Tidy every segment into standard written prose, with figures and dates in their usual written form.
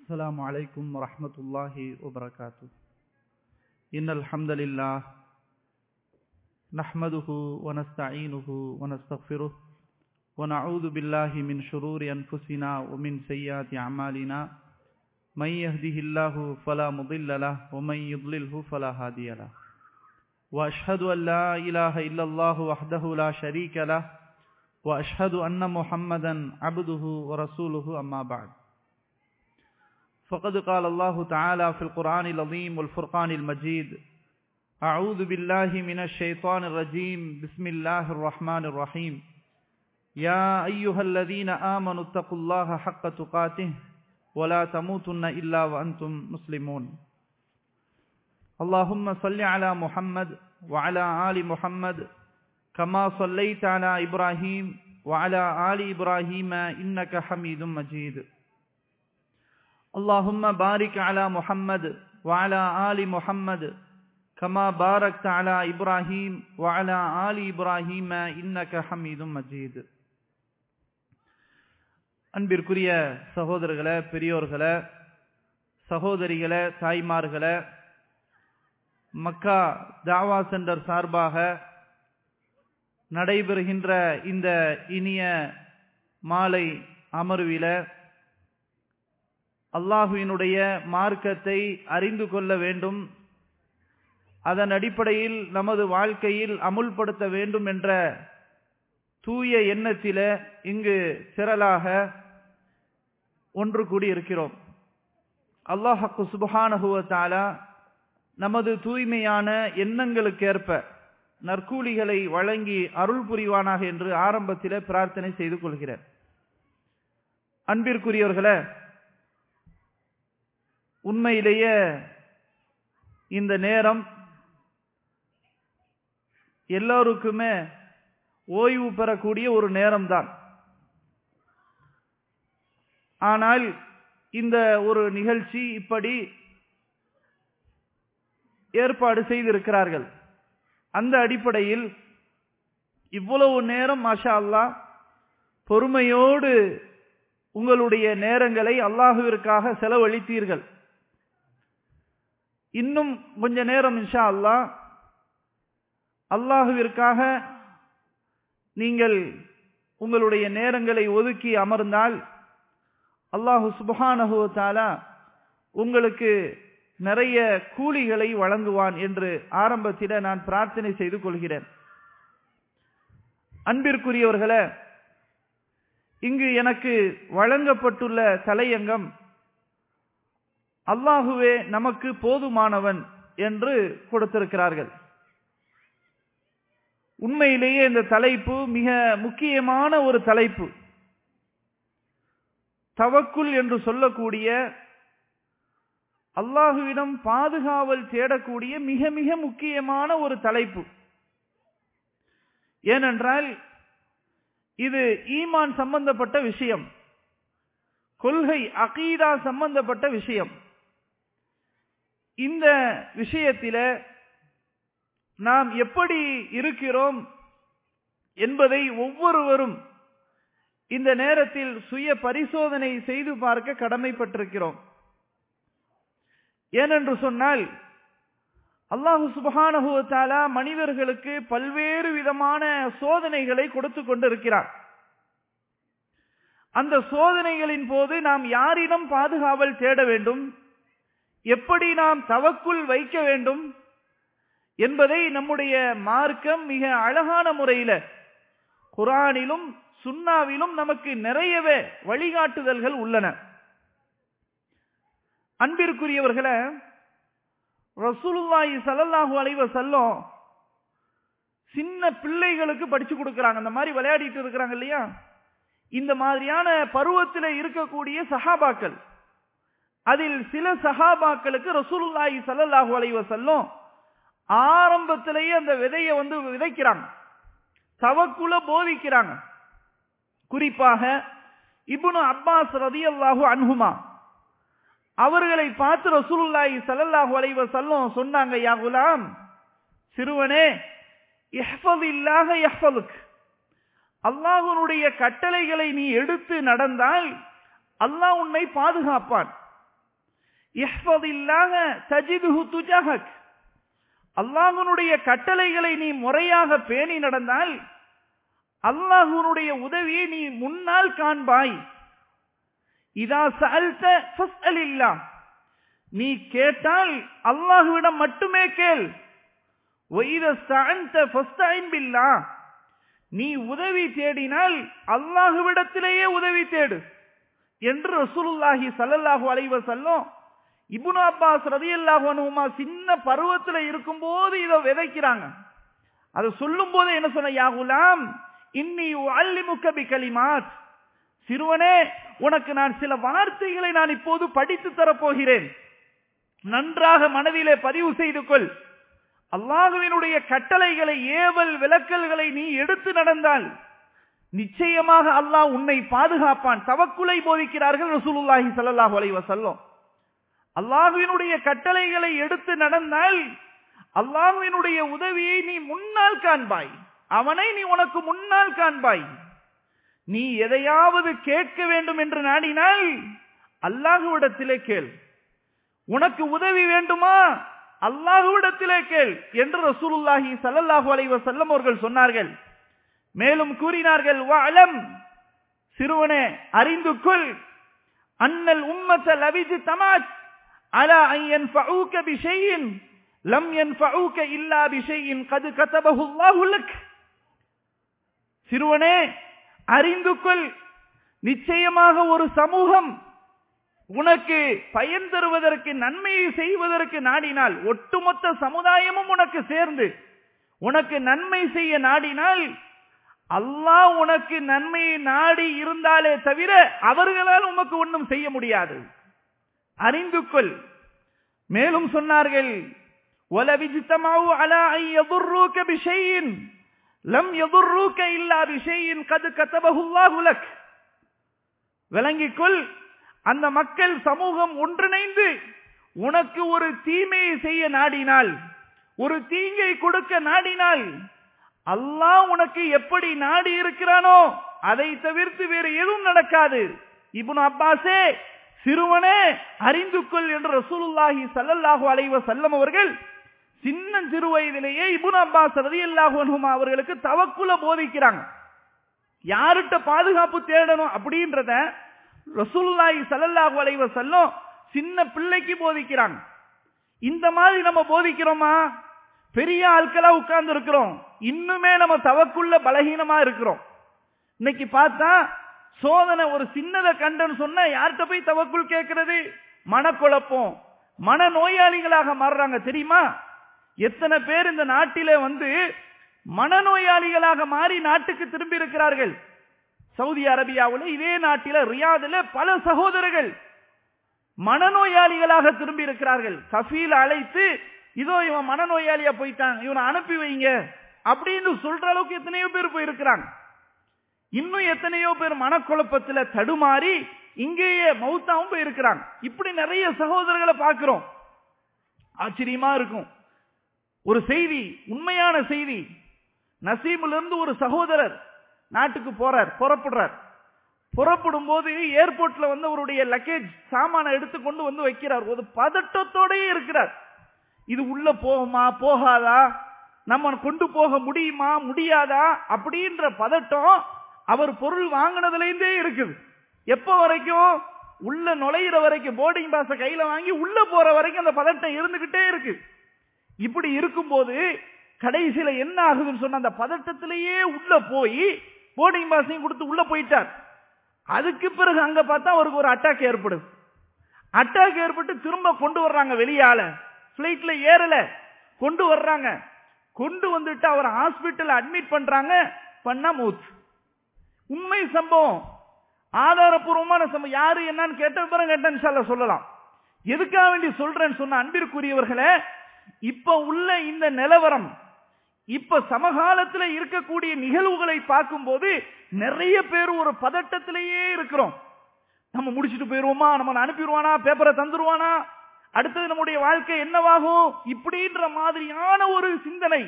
السلام عليكم ورحمة الله وبركاته. إن الحمد لله نحمده ونستعينه ونستغفره ونعوذ بالله من شرور أنفسنا ومن سيئات أعمالنا من يهده الله فلا مضل له ومن يضلله فلا هادي له وأشهد أن لا إله إلا الله وحده لا شريك له وأشهد أن محمدا عبده ورسوله أما بعد. فقد قال الله تعالى في القرآن العظيم والفرقان المجيد: أعوذ بالله من الشيطان الرجيم بسم الله الرحمن الرحيم يا أيها الذين آمنوا اتقوا الله حق تقاته ولا تموتن إلا وأنتم مسلمون. اللهم صل على محمد وعلى آل محمد كما صليت على إبراهيم وعلى آل إبراهيم إنك حميد مجيد. اللهم بارك على محمد وعلى آل محمد كما باركت على إبراهيم وعلى آل إبراهيم إنك حميد مجيد. அன்பிற்குரிய சகோதரர்களே, பெரியோர்களே, சகோதரிகளே, தாய்மார்களே, மக்கா தாவா சென்டர் சார்பாக நடைபெறுகின்ற இந்த இனிய மாலை அமர்வில அல்லாஹுவினுடைய மார்க்கத்தை அறிந்து கொள்ள வேண்டும், அதன் அடிப்படையில் நமது வாழ்க்கையில் அமுல்படுத்த வேண்டும் என்ற தூய எண்ணத்தில இங்கு திரளாக ஒன்று கூடி இருக்கிறோம். அல்லாஹ் சுப்ஹானஹு வ தஆலா நமது தூய்மையான எண்ணங்களுக்கேற்ப நற்கூலிகளை வழங்கி அருள் புரிவானாக என்று ஆரம்பத்தில் பிரார்த்தனை செய்து கொள்கிறேன். அன்பிற்குரியவர்களே, உண்மையிலேயே இந்த நேரம் எல்லோருக்குமே ஓய்வு பெறக்கூடிய ஒரு நேரம்தான். ஆனால் இந்த ஒரு நிகழ்ச்சி இப்படி ஏற்பாடு செய்திருக்கிறார்கள். அந்த அடிப்படையில் இவ்வளவு நேரம் மாஷா அல்லாஹ் பொறுமையோடு உங்களுடைய நேரங்களை அல்லாஹுவிற்காக செலவழித்தீர்கள். இன்னும் கொஞ்ச நேரம் இன்ஷா அல்லாஹ் அல்லாஹுவிற்காக நீங்கள் உங்களுடைய நேரங்களை ஒதுக்கி அமர்ந்தால் அல்லாஹு சுப்ஹானஹு வ தஆலா உங்களுக்கு நிறைய கூலிகளை வழங்குவான் என்று ஆரம்பத்தில் நான் பிரார்த்தனை செய்து கொள்கிறேன். அன்பிற்குரியவர்களே, இங்கு எனக்கு வழங்கப்பட்டுள்ள தலையங்கம் அல்லாஹுவே நமக்கு போதுமானவன் என்று கொடுத்திருக்கிறார்கள். உண்மையிலேயே இந்த தலைப்பு மிக முக்கியமான ஒரு தலைப்பு. தவக்குல் என்று சொல்லக்கூடிய அல்லாஹுவிடம் பாதுகாவல் தேடக்கூடிய மிக மிக முக்கியமான ஒரு தலைப்பு. ஏனென்றால் இது ஈமான் சம்பந்தப்பட்ட விஷயம், கொள்கை அகீதா சம்பந்தப்பட்ட விஷயம். இந்த விஷயத்தில நாம் எப்படி இருக்கிறோம் என்பதை ஒவ்வொருவரும் இந்த நேரத்தில் சுய பரிசோதனை செய்து பார்க்க கடமைப்பட்டிருக்கிறோம். ஏனென்று சொன்னால் அல்லாஹு சுப்ஹானஹு வ தஆலா மனிதர்களுக்கு பல்வேறு விதமான சோதனைகளை கொடுத்து கொண்டிருக்கிறார். அந்த சோதனைகளின் போது நாம் யாரிடம் பாதுகாவல் தேட வேண்டும், எப்படி நாம் தவக்குல் வைக்க வேண்டும் என்பதை நம்முடைய மார்க்கம் மிக அழகான முறையில் குர்ஆனிலும் சுன்னாவிலும் நமக்கு நிறையவே வழிகாட்டுதல்கள் உள்ளன. அன்பிற்குரியவர்களே, ரசூலுல்லாஹி ஸல்லல்லாஹு அலைஹி வஸல்லம் சின்ன பிள்ளைகளுக்கு படிச்சு கொடுக்கறாங்க. அந்த மாதிரி விளையாடிட்டு இருக்கிறாங்க இல்லையா, இந்த மாதிரியான பருவத்தில் இருக்கக்கூடிய சஹாபாக்கள், அதில் சில சஹாபாக்களுக்கு ரசூலுல்லாஹி ஸல்லல்லாஹு அலைஹி வஸல்லம் ஆரம்பத்திலேயே அந்த விதையை விதைக்கிறாங்க, தவக்குல போதிக்கிறாங்க. குறிப்பாக இப்னு அப்பாஸ் ரலியல்லாஹு அன்ஹுமா அவர்களை பார்த்து ரசூலுல்லாஹி ஸல்லல்லாஹு அலைஹி வஸல்லம் சொன்னாங்க, யா குலாம், சிறுவனே, இஹ்ஃபஸில்லாஹ யஹ்ஃபஸுக், அல்லாஹ்வுடைய கட்டளைகளை நீ எடுத்து நடந்தால் அல்லாஹ் உன்னை பாதுகாப்பான். இஹ்ஃபதில்லாஹ தஜிதுஹு துஜஹக். அல்லாஹ்வுடைய கட்டளைகளை நீ முறையாக பேணி நடந்தால் அல்லாஹ்வுடைய உதவியை நீ முன்னால் காண்பாய். இதா சஅல்த ஃபஸ்அலில்லாஹ். நீ கேட்டால் அல்லாஹ்விடம் மட்டுமே கேள். வஇதா ஸ்தஅன்த ஃபஸ்தஇன் பில்லாஹ். நீ உதவி தேடினால் அல்லாஹ்விடத்திலேயே உதவி தேடு என்று ரசூலுல்லாஹி ஸல்லல்லாஹு அலைஹி வஸல்லம் இப்னு அப்பாஸ் ரலியல்லாஹு அன்ஹுமா சின்ன பருவத்தில் இருக்கும்போது இதை விதைக்கிறாங்க. அதை சொல்லும் போது என்ன சொன்ன, யா குலாம் இன்னி உஅல்லிமுக பிகலிமாத். சிறுவனே, உனக்கு நான் சில வார்த்தைகளை நான் இப்போது படித்து தரப்போகிறேன். நன்றாக மனதிலே பதிவு செய்து கொள். அல்லாஹ்வினுடைய கட்டளைகளை, ஏவல் விலக்கல்களை நீ எடுத்து நடந்தால் நிச்சயமாக அல்லாஹ் உன்னை பாதுகாப்பான். தவக்குலை போதிக்கிறார்கள் ரசூலுல்லாஹி ஸல்லல்லாஹு அலைஹி வஸல்லம். அல்லாஹ்வினுடைய கட்டளைகளை எடுத்து நடந்தால் அல்லாஹ்வினுடைய உதவியை நீ முன்னால் காண்பாய். அவனை நீ உனக்கு முன்னால் காண்பாய். நீ எதையாவது கேட்க வேண்டும் என்று நாடினால் அல்லாஹ்விடத்திலே கேள். உனக்கு உதவி வேண்டுமா, அல்லாஹ்விடத்திலே கேள் என்று ரசூலுல்லாஹி ஸல்லல்லாஹு அலைஹி வஸல்லம் அவர்கள் சொன்னார்கள். மேலும் கூறினார்கள், வஅலம், சிறுவனே அறிந்து கொள், அன்னல் உம்மத லவிஜ் தமாத் அலா அன் யன்ஃபஊக பிஷைஇன் லம் யன்ஃபஊக இல்லா பிஷைஇன் கத் கதபஹு அல்லாஹு லக். சிறுவனே அறிந்து கொள், நிச்சயமாக ஒரு சமூகம் உனக்கு பயன் தருவதற்கு, நன்மையை செய்வதற்கு நாடினால், ஒட்டுமொத்த சமுதாயமும் உனக்கு சேர்ந்து உனக்கு நன்மை செய்ய நாடினால் அல்லாஹ் உனக்கு நன்மையை நாடி இருந்தாலே தவிர அவர்களால் உனக்கு ஒன்றும் செய்ய முடியாது. அறிந்து கொள். மேலும் சொன்னார்கள், வலவிஜ்தமஉ அலா அன் யதுர்ருக பிஷைஇன் லம் யதுர்ருக இல்லா பிஷைஇன் கத் கதபஹு அல்லாஹு லக். விளங்கிக்கொள், அந்த மக்கள் சமூகம் ஒன்றிணைந்து உனக்கு ஒரு தீமையை செய்ய நாடினால், ஒரு தீங்கை கொடுக்க நாடினால் அல்லாஹ் உனக்கு எப்படி நாடி இருக்கிறானோ அதை தவிர்த்து வேறு எதுவும் நடக்காது. இப்னு அப்பாஸே, சிறுவனே அறிந்து கொள் என்று ரசூலுல்லாஹி ஸல்லல்லாஹு அலைஹி வஸல்லம் அவர்கள் சின்ன சிறு வயதிலேயே இப்னு அப்பாஸ் ரலியல்லாஹு அன்ஹுமா அவர்களுக்கு தவக்குல போதிக்கிறாங்க. யார்கிட்ட பாதுகாப்பு தேடணும் அப்படின்றத ரசூலுல்லாஹி ஸல்லல்லாஹு அலைஹி வஸல்லம் சின்ன பிள்ளைக்கு போதிக்கிறாங்க. இந்த மாதிரி நம்ம போதிக்கிறோமா? பெரிய ஆட்களா உட்கார்ந்து இருக்கிறோம், இன்னுமே நம்ம தவக்குள்ள பலகீனமா இருக்கிறோம். இன்னைக்கு பார்த்தா சோதனை ஒரு சின்னதை கண்டன்னு சொன்னா யார்கிட்ட போய் தவக்குள் கேட்கிறது? மனக்குழப்பம், மன நோயாளிகளாக மாறுறாங்க. தெரியுமா எத்தனை பேர் இந்த நாட்டிலே மனநோயாளிகளாக மாறி நாட்டுக்கு திரும்பி இருக்கிறார்கள்? சவுதி அரேபியாவில், இதே நாட்டில ரியாதில் பல சகோதரர்கள் மனநோயாளிகளாக திரும்பி இருக்கிறார்கள். கஃபீல் அழைத்து, இதோ இவன் மனநோயாளியா போயிட்டான், இவனை அனுப்பி வைங்க அப்படின்னு சொல்ற அளவுக்கு எத்தனையோ பேர் போயிருக்கிறாங்க. இன்னும் எத்தனையோ பேர் மனக்குழப்பத்தில் தடுமாறி இங்கேயே மௌத்தாவும் போயிருக்கிறாங்க. இப்படி நிறைய சகோதரர்களை பார்க்கிறோம். ஆச்சரியமா இருக்கும். ஒரு செய்தி, உண்மையான செய்தி. நசீமிலிருந்து ஒரு சகோதரர் நாட்டுக்கு புறப்படுறார். புறப்படும் போது ஏர்போர்ட்ல அவருடைய லக்கேஜ் சாமான எடுத்துக்கொண்டு வைக்கிறார். ஒரு பதட்டத்தோடயே இருக்கிறார். இது உள்ள போகுமா போகாதா, நம்ம கொண்டு போக முடியுமா முடியாதா அப்படின்ற பதட்டம் அவர் பொருள் வாங்கினதுலேருந்தே இருக்குது. எப்ப வரைக்கும்? உள்ள நுழையிற வரைக்கும், போர்டிங் பாஸ கையில வாங்கி உள்ள போற வரைக்கும் அந்த பதட்டம் இருந்துகிட்டே இருக்கு. இப்படி இருக்கும்போது கடைசியில என்ன ஆகுதுன்னு சொன்ன, அந்த பதட்டத்திலேயே உள்ள போய் போர்டிங் பாஸையும் கொடுத்து உள்ள போயிட்டார். அதுக்கு பிறகு அங்க பார்த்தா அவருக்கு ஒரு அட்டாக் ஏற்படுது. அட்டாக் ஏற்பட்டு திரும்ப கொண்டு வர்றாங்க வெளியால, பிளைட்ல ஏறல, கொண்டு வர்றாங்க. கொண்டு வந்துட்டு அவர் ஹாஸ்பிட்டல் அட்மிட் பண்றாங்க. பண்ணா மூத். உண்மை சம்பவம், ஆதாரபூர்வமான சம்பவம். யாரு என்னன்னு கேட்ட பிறகு இன்ஷால்லா சொல்லலாம். எதுக்காக வேண்டி சொல்றேன்னு சொன்ன அன்பிற்குரியவர்களே, இப்ப உள்ள இந்த நிலவரம், இப்ப சமகாலத்தில் இருக்கக்கூடிய நிகழ்வுகளை பார்க்கும்போது நிறைய பேர் ஒரு பதட்டத்திலேயே இருக்கிறோம். நம்ம முடிச்சுட்டு போயிருவோமா, நம்ம அனுப்பிடுவானா, பேப்பரை தந்துருவானா, அடுத்தது நம்முடைய வாழ்க்கை என்னவாகும், இப்படின்ற மாதிரியான ஒரு சிந்தனை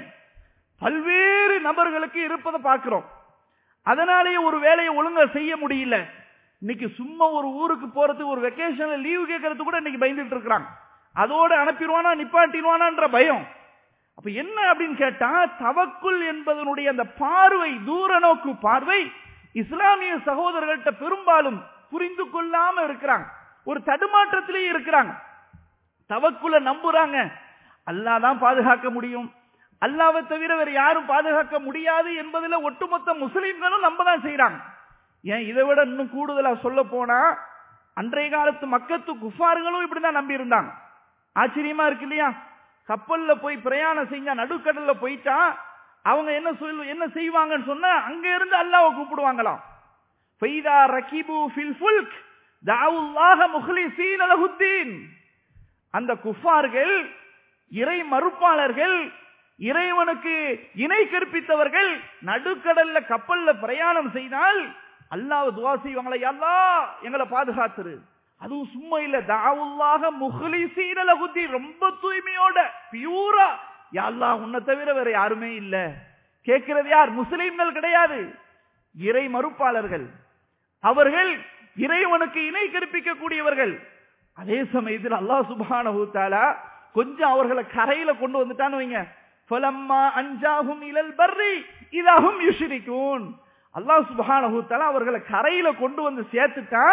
பல்வேறு நபர்களுக்கு இருப்பதை பார்க்கிறோம். அதனாலேயே ஒரு வேலையை ஒழுங்கா செய்ய முடியல. இன்னைக்கு சும்மா ஒரு ஊருக்கு போறதுக்கு ஒரு வெக்கேஷன்ல லீவு கேட்கறது கூட இன்னைக்கு பயந்துட்டு இருக்காங்க. அதோட அனுப்பிடுவானா நிப்பாட்டிடுவானான்ற பயம். அப்ப என்ன அப்படின்னு கேட்டா, தவக்குல் என்பதனுடைய அந்த பார்வை, தூர நோக்கு பார்வை இஸ்லாமிய சகோதரர்கள்ட்ட பெரும்பாலும் புரிந்து கொள்ளாம இருக்கிறாங்க. ஒரு தடுமாற்றத்திலேயே இருக்கிறாங்க. தவக்குல நம்புறாங்க, அல்லாஹ் தான் பாதுகாக்க முடியும், அல்லாஹ்வை தவிர வேற யாரும் பாதுகாக்க முடியாது என்பதுல ஒட்டுமொத்த முஸ்லிம்களும் நம்பதான் செய்யறாங்க. ஏன் இதை விட இன்னும் கூடுதலா சொல்ல போனா, அன்றைய காலத்து மக்கத்து குஃபார்களும் இப்படிதான் நம்பி இருந்தாங்க. ஆச்சரியமா இருக்கு இல்லையா? கப்பல்ல போய் பிரயாணம் செஞ்சா, நடுக்கடல்ல போயிட்டா அவங்க என்ன செய்வாங்கன்னு சொன்னா, அங்க இருந்து அல்லாஹ்வை கூப்பிடுவாங்களாம். ஃபைதா ரகிபு ஃபில் ஃபுல்க் தஅவுல்லாஹ முக்லிஸீன லஹுத்தீன். அந்த குஃபார்கள், இறை மறுப்பாளர்கள், இறைவனுக்கு இணை கற்பித்தவர்கள் நடுக்கடல்ல கப்பல்ல பிரயாணம் செய்தால் அல்லாஹ்வை துஆ செய்வாங்களா, யா அல்லாஹ் எங்களை பாதுகாத்துரு. அதுவும் சும்மா இல்ல, தஅவுல்லாஹ முக்லிஸீன லஹுத்தீன், ரொம்ப தூய்மையோட பியூரா, யா அல்லாஹ் உன்னை தவிர வேற யாருமே இல்ல. கேட்கிறது யார்? முஸ்லிம்கள் கிடையாது, இறை மறுப்பாளர்கள். அவர்கள் இறைவனுக்கு இணை கற்பிக்க கூடியவர்கள். அதே சமயத்தில் அல்லாஹ் சுப்ஹானஹு வ தஆலா கொஞ்சம் அவர்களை கரையில கொண்டு வந்துட்டான்னு வைங்க, ஃபலம்மா அன்ஜாஹும் இலல் பர்ரி இதஹும் யுஷ்ரிகூன். அல்லாஹ் சுப்ஹானஹு வ தஆலா அவர்களை கரையில கொண்டு வந்து சேர்த்துட்டா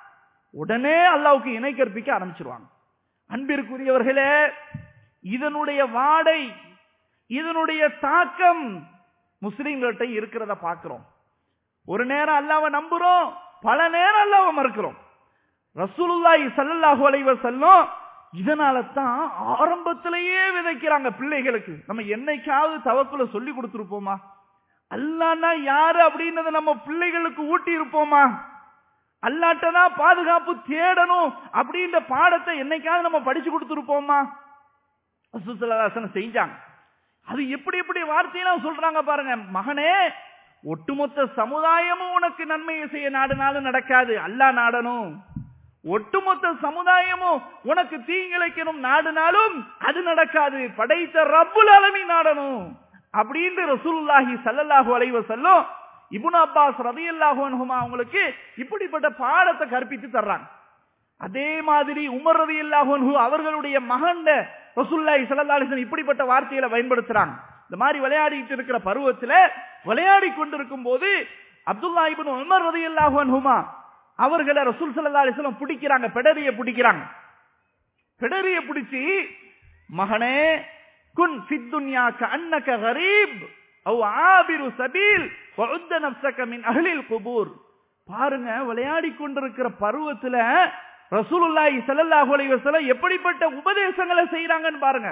உடனே அல்லாஹ்வுக்கு இணை கற்பிக்க ஆரம்பிச்சிருவாங்க. அன்பிற்குரியவர்களே, இதனுடைய வாடை, இதனுடைய தாக்கம் முஸ்லிம்கள்ட்ட இருக்கிறத பார்க்கிறோம். ஒரு நேரம் அல்லாஹ்வை நம்புறோம், பல நேரம் அல்லாஹ்வை மறுக்கிறோம். ரசூலுல்லாஹி ஸல்லல்லாஹு அலைஹி வஸல்லம் இதனால தான் ஆரம்பத்திலேயே விதைக்கிறாங்க பிள்ளைகளுக்கு. நம்ம என்னைக்காவது தவக்குல சொல்லி கொடுத்திருப்போமா? அல்லாஹ்னா யாரு அப்படின்றத நம்ம பிள்ளைகளுக்கு ஊட்டி இருப்போமா? அல்லாஹ்ட்டதான் பாதுகாப்பு தேடணும் அப்படின்ற பாடத்தை என்னைக்காவது நம்ம படிச்சு கொடுத்திருப்போமா? ரசூல் ஸல்லல்லாஹு அலைஹி வஸல்லம் செஞ்சாங்க. அது எப்படி எப்படி வார்த்தையெல்லாம் சொல்றாங்க பாருங்க. மகனே, ஒட்டுமொத்த சமுதாயமும் உனக்கு நன்மையை செய்ய நாடினாலும் நடக்காது, அல்லாஹ் நாடணும். ஒட்டுமொத்த சமுதாயமும் உனக்கு தீங்கிழைக்கணும் நாடினாலும் அது நடக்காது, படைத்த ரப்புல் ஆலமீன் நாடணும் அப்படின்னு ரசூலுல்லாஹி ஸல்லல்லாஹு அலைஹி வஸல்லம் இப்னு அப்பாஸ் ரலியல்லாஹு அன்ஹுமா அவங்களுக்கு இப்படிப்பட்ட பாடத்தை கற்பித்து தர்றாங்க. அதே மாதிரி உமர் ரலியல்லாஹு அன்ஹு அவர்களுடைய மகன் ரசூலுல்லாஹி ஸல்லல்லாஹு அலைஹி வஸல்லம் இப்படிப்பட்ட வார்த்தைகளை பயன்படுத்துறாங்க. இந்த மாதிரி விளையாடிட்டு இருக்கிற பருவத்தில் விளையாடி கொண்டிருக்கும் போது அப்துல்லா இப்னு உமர் ரலியல்லாஹு அன்ஹுமா அவர்களை ரசூல் ஸல்லல்லாஹு அலைஹி வஸல்லம் பிடிக்கிறாங்க, பெடரிய பிடிக்கிறாங்க. பெடரிய பிடிச்சி, மகனே குன் ஃபித் துன்யா கஅன்னக கரீப் அவ் ஆபிரு சபீல் வஉத்த நஃப்ஸக மின் அஹ்லில் குபூர். பாருங்க, விளையாடி கொண்டிருக்கிற பருவத்துல ரசூலுல்லாஹி ஸல்லல்லாஹு அலைஹி வஸல்லம் எப்படிப்பட்ட உபதேசங்களை செய்றாங்கன்னு பாருங்க.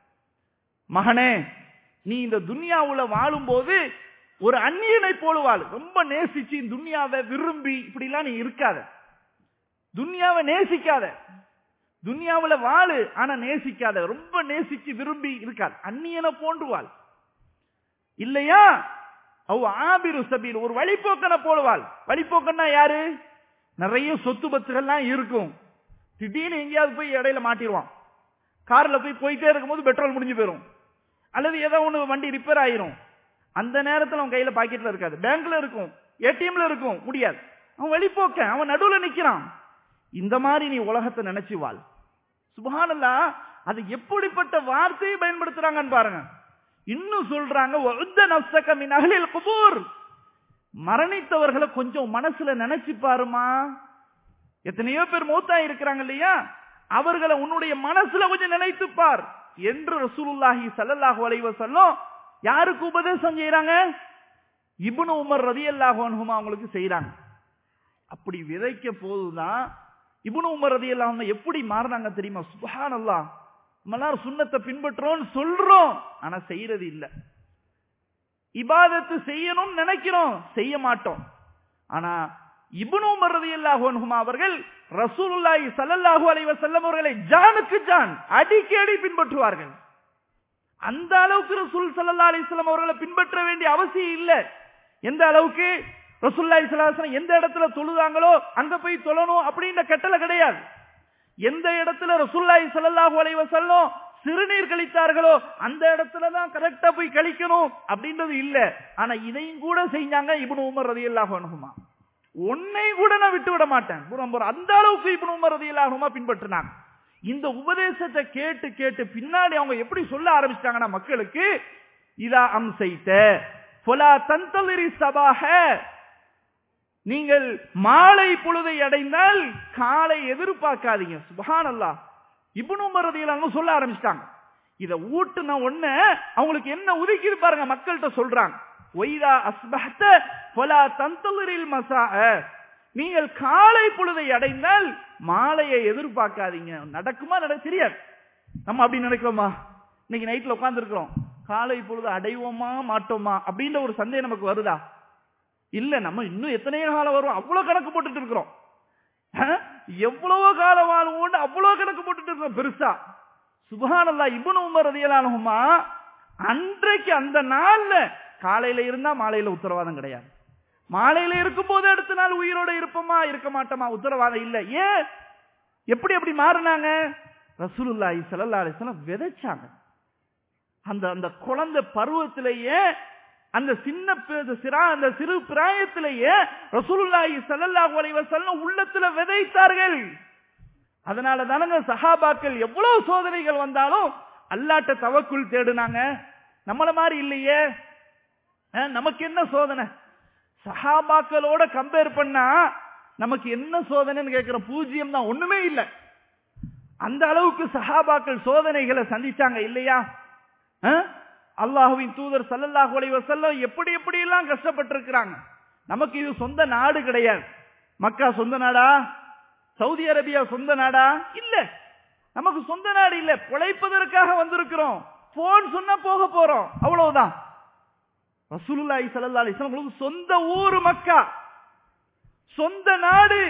மகனே, நீ இந்த துன்யாவுல வாழும்போது ஒரு அந்நியனை போல வாழு. ரொம்ப நேசிச்சு துன்யாவை விரும்பி இப்படிலாம் நீ இருக்காத, துன்யாவை நேசிக்காத. துன்யாவுல வாழு, ஆனா நேசிக்காத, ரொம்ப நேசிச்சு விரும்பி இருக்காது, அந்நியனை போன்று வாழ். இல்லையா அவ் ஆபிரு சபீல், ஒரு வழிபோக்கனை போல வாழ். வழிபோக்கன்னா யாரு? நிறைய சொத்து பத்துகள்லாம் இருக்கும், திடீர்னு எங்கேயாவது போய் இடையில மாட்டிடுவான். கார்ல போயிட்டே இருக்கும்போது பெட்ரோல் முடிஞ்சு போயிடும், அல்லது ஏதோ ஒண்ணு வண்டி ரிப்பேர் ஆயிரும். அந்த நேரத்தில் அவன் கையில பாக்கெட்ல இருக்காது, பேங்க்ல இருக்கும், ஏடிஎம்ல இருக்கும், முடியாது. அவன் வழிபோக்க, அவன் நடுவுல நிக்கிறான். இந்த மாதிரி நீ உலகத்தை நினைச்சு வாழ். சுப்ஹானல்லாஹ், அது எப்படிப்பட்ட வார்த்தையை பயன்படுத்துறாங்கன்னு பாருங்க. இன்னும் சொல்றாங்க, வஉத்த நஃப்ஸக மின் அஹ்லில் குபூர், மரணித்தவர்களை கொஞ்சம் மனசுல நினைச்சு பாருமா. எத்தனையோ பேர் மௌத்தா இருக்கிறாங்க இல்லையா, அவர்களை உன்னுடைய மனசுல கொஞ்சம் நினைத்து பார் என்று ரசூலுல்லாஹி ஸல்லல்லாஹு அலைஹி வஸல்லம் யாருக்கு உபதேசம் செய்யறாங்க? இப்னு உமர் ரலியல்லாஹு அன்ஹுமா அவங்களுக்கு செய்யறாங்க. அப்படி விதைக்க போதுதான் இப்னு உமர் ரலியல்லாஹு அன்ஹு எப்படி மாறினாங்க தெரியுமா? சுப்ஹானல்லாஹ், நம்மளாம் சுன்னத்தை பின்பற்றோம் சொல்றோம், ஆனா செய்யறது இல்ல. இபாதத்து செய்யணும்னு நினைக்கிறோம், செய்ய மாட்டோம். ஆனா இப்னு உமர் ரலியல்லாஹு அன்ஹுமா அவர்கள் ரசூலுல்லாஹி ஸல்லல்லாஹு அலைஹி வஸல்லம் அவர்களை ஜானுக்கு ஜான் அடிக்கடி பின்பற்றுவார்கள். அந்த அளவுக்கு ரசூல் ஸல்லல்லாஹு அலைஹி வஸல்லம் அவர்களை பின்பற்ற வேண்டிய அவசியம் இல்ல. எந்த அளவுக்கு ரசூலுல்லாஹி ஸல்லல்லாஹு அலைஹி வஸல்லம் எந்த இடத்துல தொழுதாங்களோ அங்க போய் தொழணும் அப்படின்ற கட்டளை கிடையாது. எந்த இடத்துல ரசூலுல்லாஹி ஸல்லல்லாஹு அலைஹி வஸல்லம் சிறுநீர் கழித்தார்களோ அந்த இடத்துல தான் கரெக்டா போய் கழிக்கணும் அப்படின்றது இல்ல. ஆனா இதையும் கூட செஞ்சாங்க இப்னு உமர் ரலியல்லாஹு அன்ஹுமா. ஒன்னை கூட நான் விட்டு விட மாட்டேன். அந்த அளவுக்கு இப்னு உமர் ரலியல்லாஹு அன்ஹு பின்பற்றினாங்க. இந்த உபதேசத்தை கேட்டு கேட்டு பின்னாடி அவங்க எப்படி சொல்ல ஆரம்பிச்சிட்டாங்கன்னா மக்களுக்கு, இதா அம்சைத ஃபலா தன்தலிரி ஸபாஹ, நீங்கள் மாலை பொழுதை அடைந்தால் காலை எதிர்பார்க்காதீங்க. சுப்ஹானல்லாஹ், இப்னு உமர் ரலியல்லாஹு அன்ஹு சொல்ல ஆரம்பிச்சிட்டாங்க. இத ஊட்டுன உடனே அவங்களுக்கு என்ன உதிக்கிது பாருங்க, மக்கள்கிட்ட சொல்றாங்க, ஒய்தா அஸ்பஹத ஃபலா தன்தலிரில் மஸாஅ, நீங்கள் காலை பொழுதை அடைந்தால் மாலையை எதிர்பார்க்காதீங்க. நடக்குமா தெரியாது. நம்ம அப்படி நினைக்கிறோமா? இன்னைக்கு நைட்ல உட்கார்ந்து இருக்கிறோம், காலை பொழுது அடைவோமா மாட்டோமா அப்படின்ற ஒரு சந்தேகம் நமக்கு வருதா? இல்ல, நம்ம இன்னும் எத்தனையோ காலம் வரும் அவ்வளவு கணக்கு போட்டுட்டு இருக்கிறோம். எவ்வளவோ காலம் வாழ்வோம் அவ்வளவு கணக்கு போட்டுட்டு இருக்கிறோம் பெருசா. சுப்ஹானல்லாஹ், இப்னு உமர் ரலியல்லாஹு அன்ஹுமா அன்றைக்கு அந்த நாள்ல காலையில இருந்தா மாலையில உத்தரவாதம் கிடையாது. மாலையில இருக்கும் போது அடுத்த நாள் உயிரோட இருப்போமா இருக்க மாட்டோமா உத்தரவாதம் இல்ல. ஏன் எப்படி அப்படி மாறினாங்க? ரசூலுல்லாஹி ஸல்லல்லாஹு அலைஹி வஸல்லம் விதைச்சாங்க. அந்த குழந்தை பருவத்திலேயே, அந்த அந்த சிறு பிராயத்திலேயே ரசூலுல்லாஹி ஸல்லல்லாஹு அலைஹி வஸல்லம் உள்ளத்துல விதைத்தார்கள். அதனால தானங்க சஹாபாக்கள் எவ்வளவு சோதனைகள் வந்தாலும் அல்லாஹ்ட்ட தவக்குல் தேடுனாங்க. நம்மள மாதிரி இல்லையே. நமக்கு என்ன சோதனை? சஹாபாக்களோட கம்பேர் பண்ணா நமக்கு என்ன சோதனைன்னு கேட்கிற பூஜ்யம் தான், ஒண்ணுமே இல்லை. அந்த அளவுக்கு சஹாபாக்கள் சோதனைகளை சந்திச்சாங்க இல்லையா? அல்லாஹ்வின் தூதர் ஸல்லல்லாஹு அலைஹி வஸல்லம் எப்படி எப்படி எல்லாம் கஷ்டப்பட்டிருக்கிறாங்க. நமக்கு இது சொந்த நாடு கிடையாது. மக்கா சொந்த நாடா? சவுதி அரேபியா சொந்த நாடா? இல்ல, நமக்கு சொந்த நாடு இல்ல. பிழைப்பதற்காக வந்திருக்கிறோம். போன் சொன்னா போக போறோம், அவ்வளவுதான். ரசூலுல்லாஹி ஸல்லல்லாஹு அலைஹி வஸல்லம் சொந்த ஊர் மக்கா, சொந்த நாடு.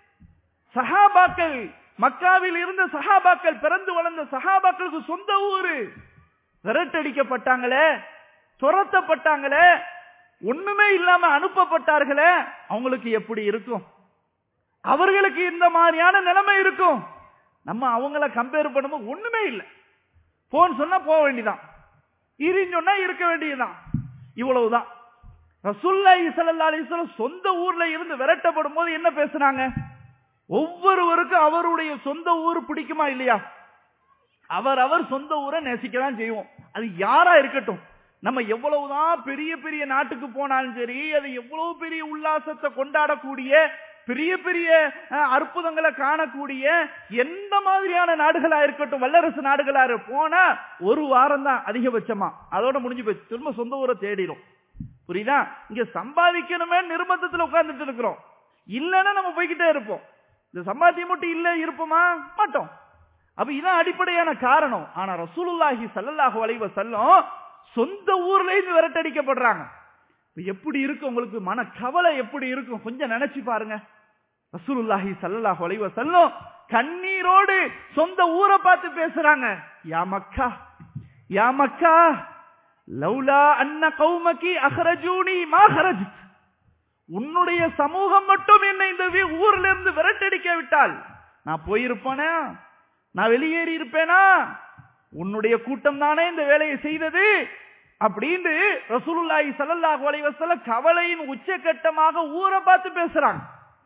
சஹாபாக்கள், மக்காவில் இருந்த சஹாபாக்கள், பிறந்து வளர்ந்த சஹாபாக்களுக்கு சொந்த ஊரு. விரட்டடிக்கப்பட்டாங்களே, துரத்தப்பட்டாங்களே, ஒண்ணுமே இல்லாம அனுப்பப்பட்டார்களே, அவங்களுக்கு எப்படி இருக்கும்? அவர்களுக்கு இந்த மாதிரியான நிலைமை இருக்கும். நம்ம அவங்கள கம்பேர் பண்ணும்போது ஒண்ணுமே இல்லை. போன் சொன்னா போக வேண்டியதான், சொன்னா இருக்க வேண்டியதுதான், இவ்வளவுதான். ரசூலுல்லாஹி ஸல்லல்லாஹு அலைஹி வஸல்லம் சொந்த ஊர்ல இருந்து விரட்டப்படும் போது என்ன பேசுனாங்க? ஒவ்வொருவருக்கும் அவருடைய சொந்த ஊர் பிடிக்குமா இல்லையா? அவர் சொந்த ஊரை நேசிக்கதான் செய்வோம். அது யாரா இருக்கட்டும். நம்ம எவ்வளவுதான் பெரிய பெரிய நாட்டுக்கு போனாலும் சரி, அது எவ்வளவு பெரிய உல்லாசத்தை கொண்டாடக்கூடிய, பெரிய பெரிய அற்புதங்களை காணக்கூடிய எந்த மாதிரியான நாடுகளா இருக்கட்டும், வல்லரசு நாடுகளா போனா ஒரு வாரம் தான் அதிகபட்சமா, அதோட முடிஞ்சு போச்சு. திரும்ப சொந்த ஊரை தேடிடும். புரியுதா? இங்க சம்பாதிக்கணுமே நிர்பந்தத்தில் உட்கார்ந்துட்டு இருக்கிறோம். இல்லன்னா நம்ம போய்கிட்டே இருப்போம். இந்த சம்பாத்தியம் மட்டும் இல்ல இருப்போமா? மாட்டோம். அப்ப இதான் அடிப்படையான காரணம். ஆனா ரசூலுல்லாஹி ஸல்லல்லாஹு அலைஹி வஸல்லம் சொந்த ஊர்ல இருந்து விரட்டடிக்கப்படுறாங்க. எப்படி இருக்கு உங்களுக்கு? மன கவலை எப்படி இருக்கும்? கொஞ்சம் நினைச்சு பாருங்க. ரசூலுல்லாஹி ஸல்லல்லாஹு அலைஹி வஸல்லம் கண்ணீரோடு சொந்த ஊரை பார்த்து பேசுறாங்க. யா மக்கா, யா மக்கா, லௌலா அன்ன கௌமகி அஹ்ரஜூனி மா ஹரஜ்த். உன்னுடைய சமூகம் மட்டும் என்னை இந்த ஊர்ல இருந்து விரட்டடிக்க விட்டால் நான் போயிருப்பேனா? நான் வெளியேறி இருப்பேனா? உன்னுடைய கூட்டம் தானே இந்த வேலையை செய்தது அப்படின்னு ரசூலுல்லாஹி ஸல்லல்லாஹு அலைஹி வஸல்லம் கவலையின் உச்சகட்டமாக ஊரை பார்த்து பேசுறாங்க.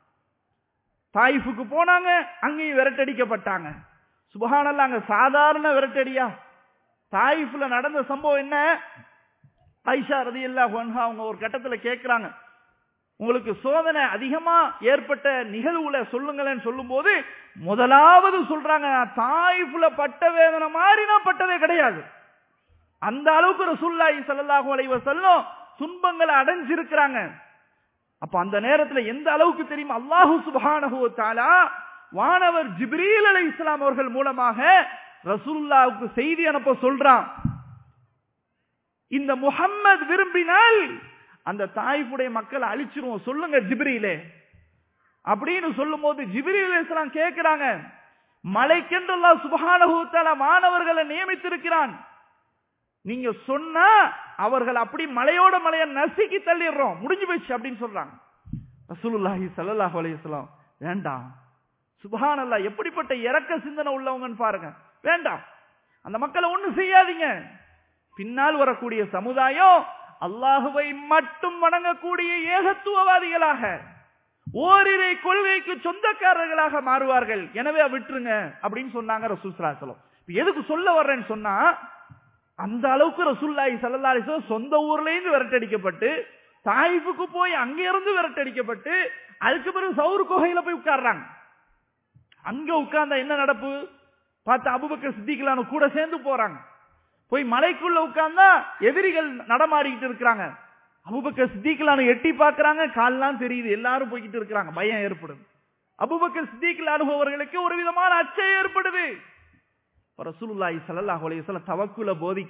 தாயிஃபுக்கு போனாங்க, அங்கேயும் விரட்டடிக்கப்பட்டாங்க. சுப்ஹானல்லாஹ், அங்க சாதாரண விரட்டடியா? தாயிஃப்ல நடந்த சம்பவம் என்ன? ஆயிஷா ரலியல்லாஹு அன்ஹா அவங்க ஒரு கட்டத்துல கேட்கிறாங்க, உங்களுக்கு சோதனை அதிகமா ஏற்பட்ட நிகழ்வுல சொல்லுங்களேன்னு சொல்லும் போது முதலாவது சொல்றாங்க, தாயிஃப்ல பட்ட வேதனை மாதிரி நான் பட்டதே கிடையாது. அந்த அளவுக்கு ரசூலுல்லாஹி ஸல்லல்லாஹு அலைஹி வஸல்லம் துன்பங்களை அடைஞ்சிருக்கிறாங்க. அப்ப அந்த நேரத்தில் எந்த அளவுக்கு தெரியுமா? அல்லாஹு சுப்ஹானஹு வ தஆலா வானவர் ஜிப்ரீல் அலைஹிஸ்ஸலாம் அவர்கள் மூலமாக ரசூலுல்லாஹ்வுக்கு செய்தி அனுப்ப சொல்றான். இந்த முஹம்மது விரும்பினால் அந்த தாயிஃபுடைய மக்களை அழிச்சிருவோம், சொல்லுங்க ஜிப்ரீலே அப்படின்னு சொல்லும் போது ஜிப்ரீல் அலைஹிஸ்ஸலாம் கேட்கிறாங்க, மலைக்கென்று அல்லாஹ் சுப்ஹானஹு வ தஆலா மாணவர்களை நியமித்திருக்கிறான், நீங்க சொன்னா அவர்கள் அப்படி மலையோட மலையை நசுக்கி தள்ளிடுறோம், முடிஞ்சு போச்சு அப்படின்னு சொல்றாங்க. ரசூலுல்லாஹி ஸல்லல்லாஹு அலைஹி வஸல்லம் வேண்டாம். சுப்ஹானல்லாஹ், எப்படிப்பட்ட இரக்க சிந்தனை உள்ளவங்கன்னு பாருங்க. வேண்டாம், அந்த மக்களை ஒண்ணும் செய்யாதீங்க. பின்னால் வரக்கூடிய சமுதாயம் அல்லாஹுவை மட்டும் வணங்கக்கூடிய ஏகத்துவவாதிகளாக, ஓரிரை கொள்கைக்கு சொந்தக்காரர்களாக மாறுவார்கள். எனவே விட்டுருங்க அப்படின்னு சொன்னாங்க ரசூல் ஸல்லல்லாஹு அலைஹி வஸல்லம். எதுக்கு சொல்ல வர்றேன்னு சொன்னா, அந்த அளவுக்கு ரசூலுல்லாஹி ஸல்லல்லாஹு அலைஹி வஸல்லம் சொந்த ஊர்ல இருந்து விரட்டடிக்கப்பட்டு, தாயிஃபுக்கு போய் அங்க இருந்து விரட்டடிக்கப்பட்டு, அதுக்கு பிறகு சௌர் குகையில போய் உட்கார்றாங்க. அங்க உட்கார்ந்தா என்ன நடப்பு பார்த்து அபூபக்கர் சித்திக்லானு கூட சேர்ந்து போறாங்க. போய் மலைக்குள்ள உட்கார்ந்தா எதிரிகள் நடமாடிக்கிட்டு இருக்கிறாங்க. அபூபக்கர் சித்திக்லானு எட்டி பார்க்கறாங்க, கால்லாம் தெரியுது, எல்லாரும் போய்கிட்டு இருக்கிறாங்க. பயம் ஏற்படுது. அபூபக்கர் சித்திக்லானு அவர்களுக்கு ஒரு விதமான அச்சம் ஏற்படுது. ரசூலுல்லாஹி ஸல்லல்லாஹு அலைஹி வஸல்லம் தவக்குல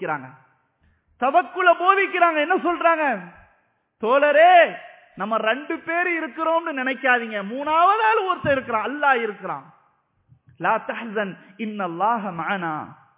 போதிக்கிறாங்க. என்ன சொல்றாங்க? தோழரே, நம்ம 2 பேர் இருக்கிறோம்னு நினைக்காதீங்க, மூணாவது ஆள் ஒருத்தர் இருக்கிறான், அல்லாஹ் இருக்கிறான். லா தஹ்சன் இன்னல்லாஹ மஅனா.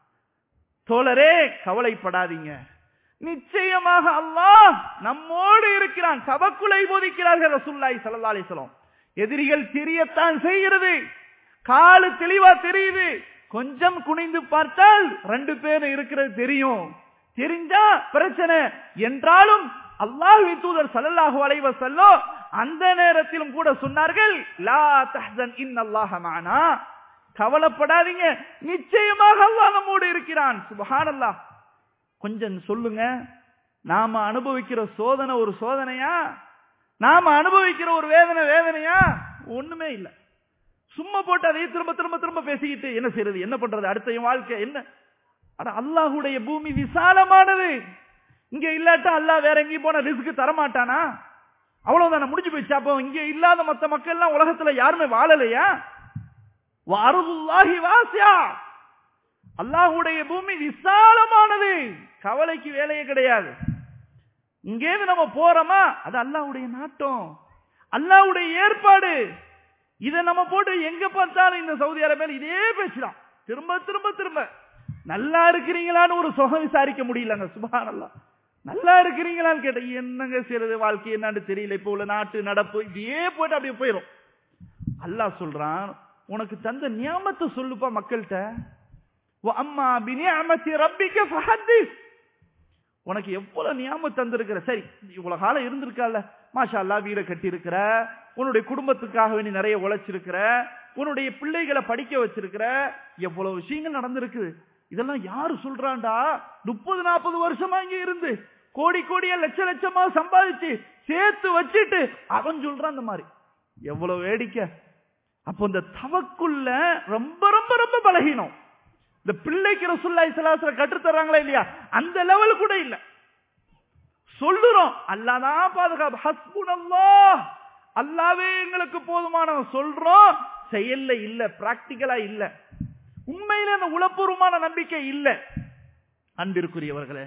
தோழரே, கவலைப்படாதீங்க, நிச்சயமாக அல்லாஹ் நம்மோடு இருக்கிறான். தவக்குலை போதிக்கிறார்கள் ரசூலுல்லாஹி ஸல்லல்லாஹு அலைஹி வஸல்லம். எதிரிகள் தெரியத்தான் செய்கிறது, காலு தெளிவா தெரியுது. கொஞ்சம் குனிந்து பார்த்தால் 2 பேர் இருக்கிறது தெரியும். தெரிஞ்சா பிரச்சனை என்றாலும் அல்லாஹ்வின் தூதர் ஸல்லல்லாஹு அலைஹி வஸல்லம் அந்த நேரத்திலும் கூட சொன்னார்கள், லா தஹ்சன் இன்னல்லாஹ மஅனா. கவலைப்படாதீங்க, நிச்சயமாக அல்லாஹ் நம்மோடு இருக்கிறான். சுப்ஹானல்லாஹ். கொஞ்சம் சொல்லுங்க, நாம அனுபவிக்கிற சோதனை ஒரு சோதனையா? நாம அனுபவிக்கிற ஒரு வேதனையா? ஒண்ணுமே இல்ல. சும்மா போட்டு அதையே திரும்ப திரும்ப திரும்ப பேசிக்கிட்டு என்ன செய்யறது, என்ன பண்றது, அடுத்த வாழ்க்கை என்ன? அல்லாஹ்வுடைய பூமி விசாலமானது. இங்க இல்லாட்டா அல்லாஹ் வேற எங்கேயும் போன ரிஸ்க் தரமாட்டானா? அவ்வளவுதான, முடிஞ்சு போயிடுச்சு. அப்போ இங்க இல்லாத மத்த மக்கள் எல்லாம் உலகத்துல யாருமே வாழலையா? வஅர்துல்லாஹி வாசியா. அல்லாஹ்வுடைய பூமி விசாலமானது, கவலைக்கு வேலையே கிடையாது. இங்கேருந்து நம்ம போறோமா, அது அல்லாஹ்வுடைய நாட்டம், அல்லாஹ்வுடைய ஏற்பாடு. இதை நம்ம போட்டு எங்க பார்த்தாலும் இந்த சவுதி அரேபியால இதே பேசலாம், திரும்ப திரும்ப திரும்ப. நல்லா இருக்கிறீங்களான்னு ஒரு சுகம் விசாரிக்க முடியலங்க. சுப்ஹானல்லாஹ். நல்லா இருக்கிறீங்களான்னு கேட்ட என்னங்க செய்யறது, வாழ்க்கை என்னன்னு தெரியல, இப்ப உள்ள நாட்டு நடப்பு இதே போட்டு அப்படியே போயிடும். அல்லாஹ் சொல்றான், உனக்கு தந்த நியாமத்தை சொல்லுப்பா மக்கள்கிட்ட. வஅம்மா பினிஅமதி ரப்பிக ஃபஹத்திஸ். உனக்கு எவ்வளவு நியாமத் தந்திருக்கிற. சரி, இவ்வளவு காலம் இருந்திருக்கல, மாஷா அல்லாஹ், வீட கட்டி இருக்கிற, உன்னுடைய குடும்பத்துக்காக வேண்டி நிறைய உழைச்சிருக்கிற, உன்னுடைய பிள்ளைகளை படிக்க வச்சிருக்கிற, எவ்வளவு விஷயங்கள் நடந்திருக்கு. இதெல்லாம் யாரு சொல்றான்டா? 30-40 வருஷமா இங்க இருந்து கோடி கோடியா லட்ச லட்சமா சம்பாதிச்சு சேர்த்து வச்சுட்டு அவன் சொல்றான் அந்த மாதிரி. எவ்வளவு வேடிக்கை. அப்போ இந்த தவக்குள்ள ரொம்ப ரொம்ப ரொம்ப பலகீனம். இந்த பிள்ளைக்கு ரசூலுல்லாஹி ஸல்லல்லாஹு அலைஹி வஸல்லம் கற்று தர்றாங்களா இல்லையா, அந்த லெவல் கூட இல்ல. சொல்லுறோம், அல்லாஹ் தான் பாதுகாப்பு, ஹஸ்புனல்லாஹ், அல்லாஹ்வே எங்களுக்கு போதுமானவன் சொல்றோம், செயல்ல இல்ல, பிராக்டிகலா இல்ல, உண்மையில அந்த உளப்பூர்வமான நம்பிக்கை இல்ல. அன்பிற்குரியவர்களே,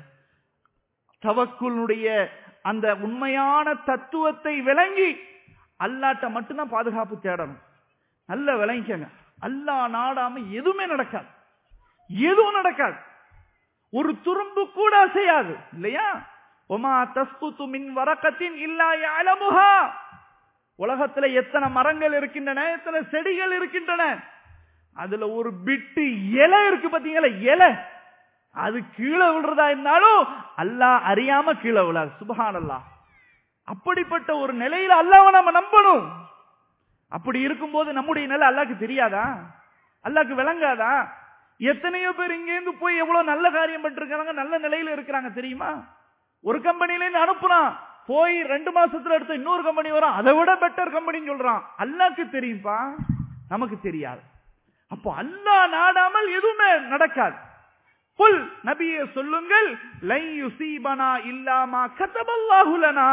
தவக்குலுடைய அந்த உண்மையான தத்துவத்தை விளங்கி அல்லாஹ்ட்ட மட்டும்தான் பாதுகாப்பு தேடணும். நல்ல விளங்கிக்கங்க, அல்லாஹ் நாடாம எதுவுமே நடக்காது, எதுவும் நடக்காது. ஒரு துரும்பு கூட அசையாது இல்லையா? ஒமா தஸ்குது மின் வரகத்தின் இல்லா யஅலமுஹா. உலகத்துல எத்தனை மரங்கள் இருக்கின்றன, எத்தனை செடிகள் இருக்கின்றன, அதுல ஒரு பிட்டு இலை இருக்கு பாத்தீங்களா, இலை, அது கீழே விழுறதா இருந்தாலும் அல்லாஹ் அறியாம கீழே விழாது. சுப்ஹானல்லாஹ். அப்படிப்பட்ட ஒரு நிலையில அல்லாஹ்வை நாம நம்பணும். அப்படி இருக்கும்போது நம்முடைய நிலை அல்லாஹ்க்கு தெரியாதா? அல்லாஹ்க்கு விளங்காதா? எத்தனையோ பேர் இங்க இருந்து போய் எவ்வளவு நல்ல காரியம் பண்ணிருக்காங்க, நல்ல நிலையில இருக்கிறாங்க தெரியுமா? ஒரு கம்பெனில இருந்து அனுப்புறான், போய் 2 மாசத்துல எடுத்த இன்னொரு கம்பெனி வரும், அதை விட பெட்டர் கம்பெனின்னு சொல்றான். அல்லாஹ்க்கு தெரியும்பா, நமக்கு தெரியாது. அப்போ அல்லாஹ் நாடாமல் எதுவுமே நடக்காது. குல், நபியே சொல்லுங்கள், லை யுஸீபனா இல்லா மா கதபல்லாஹு லனா.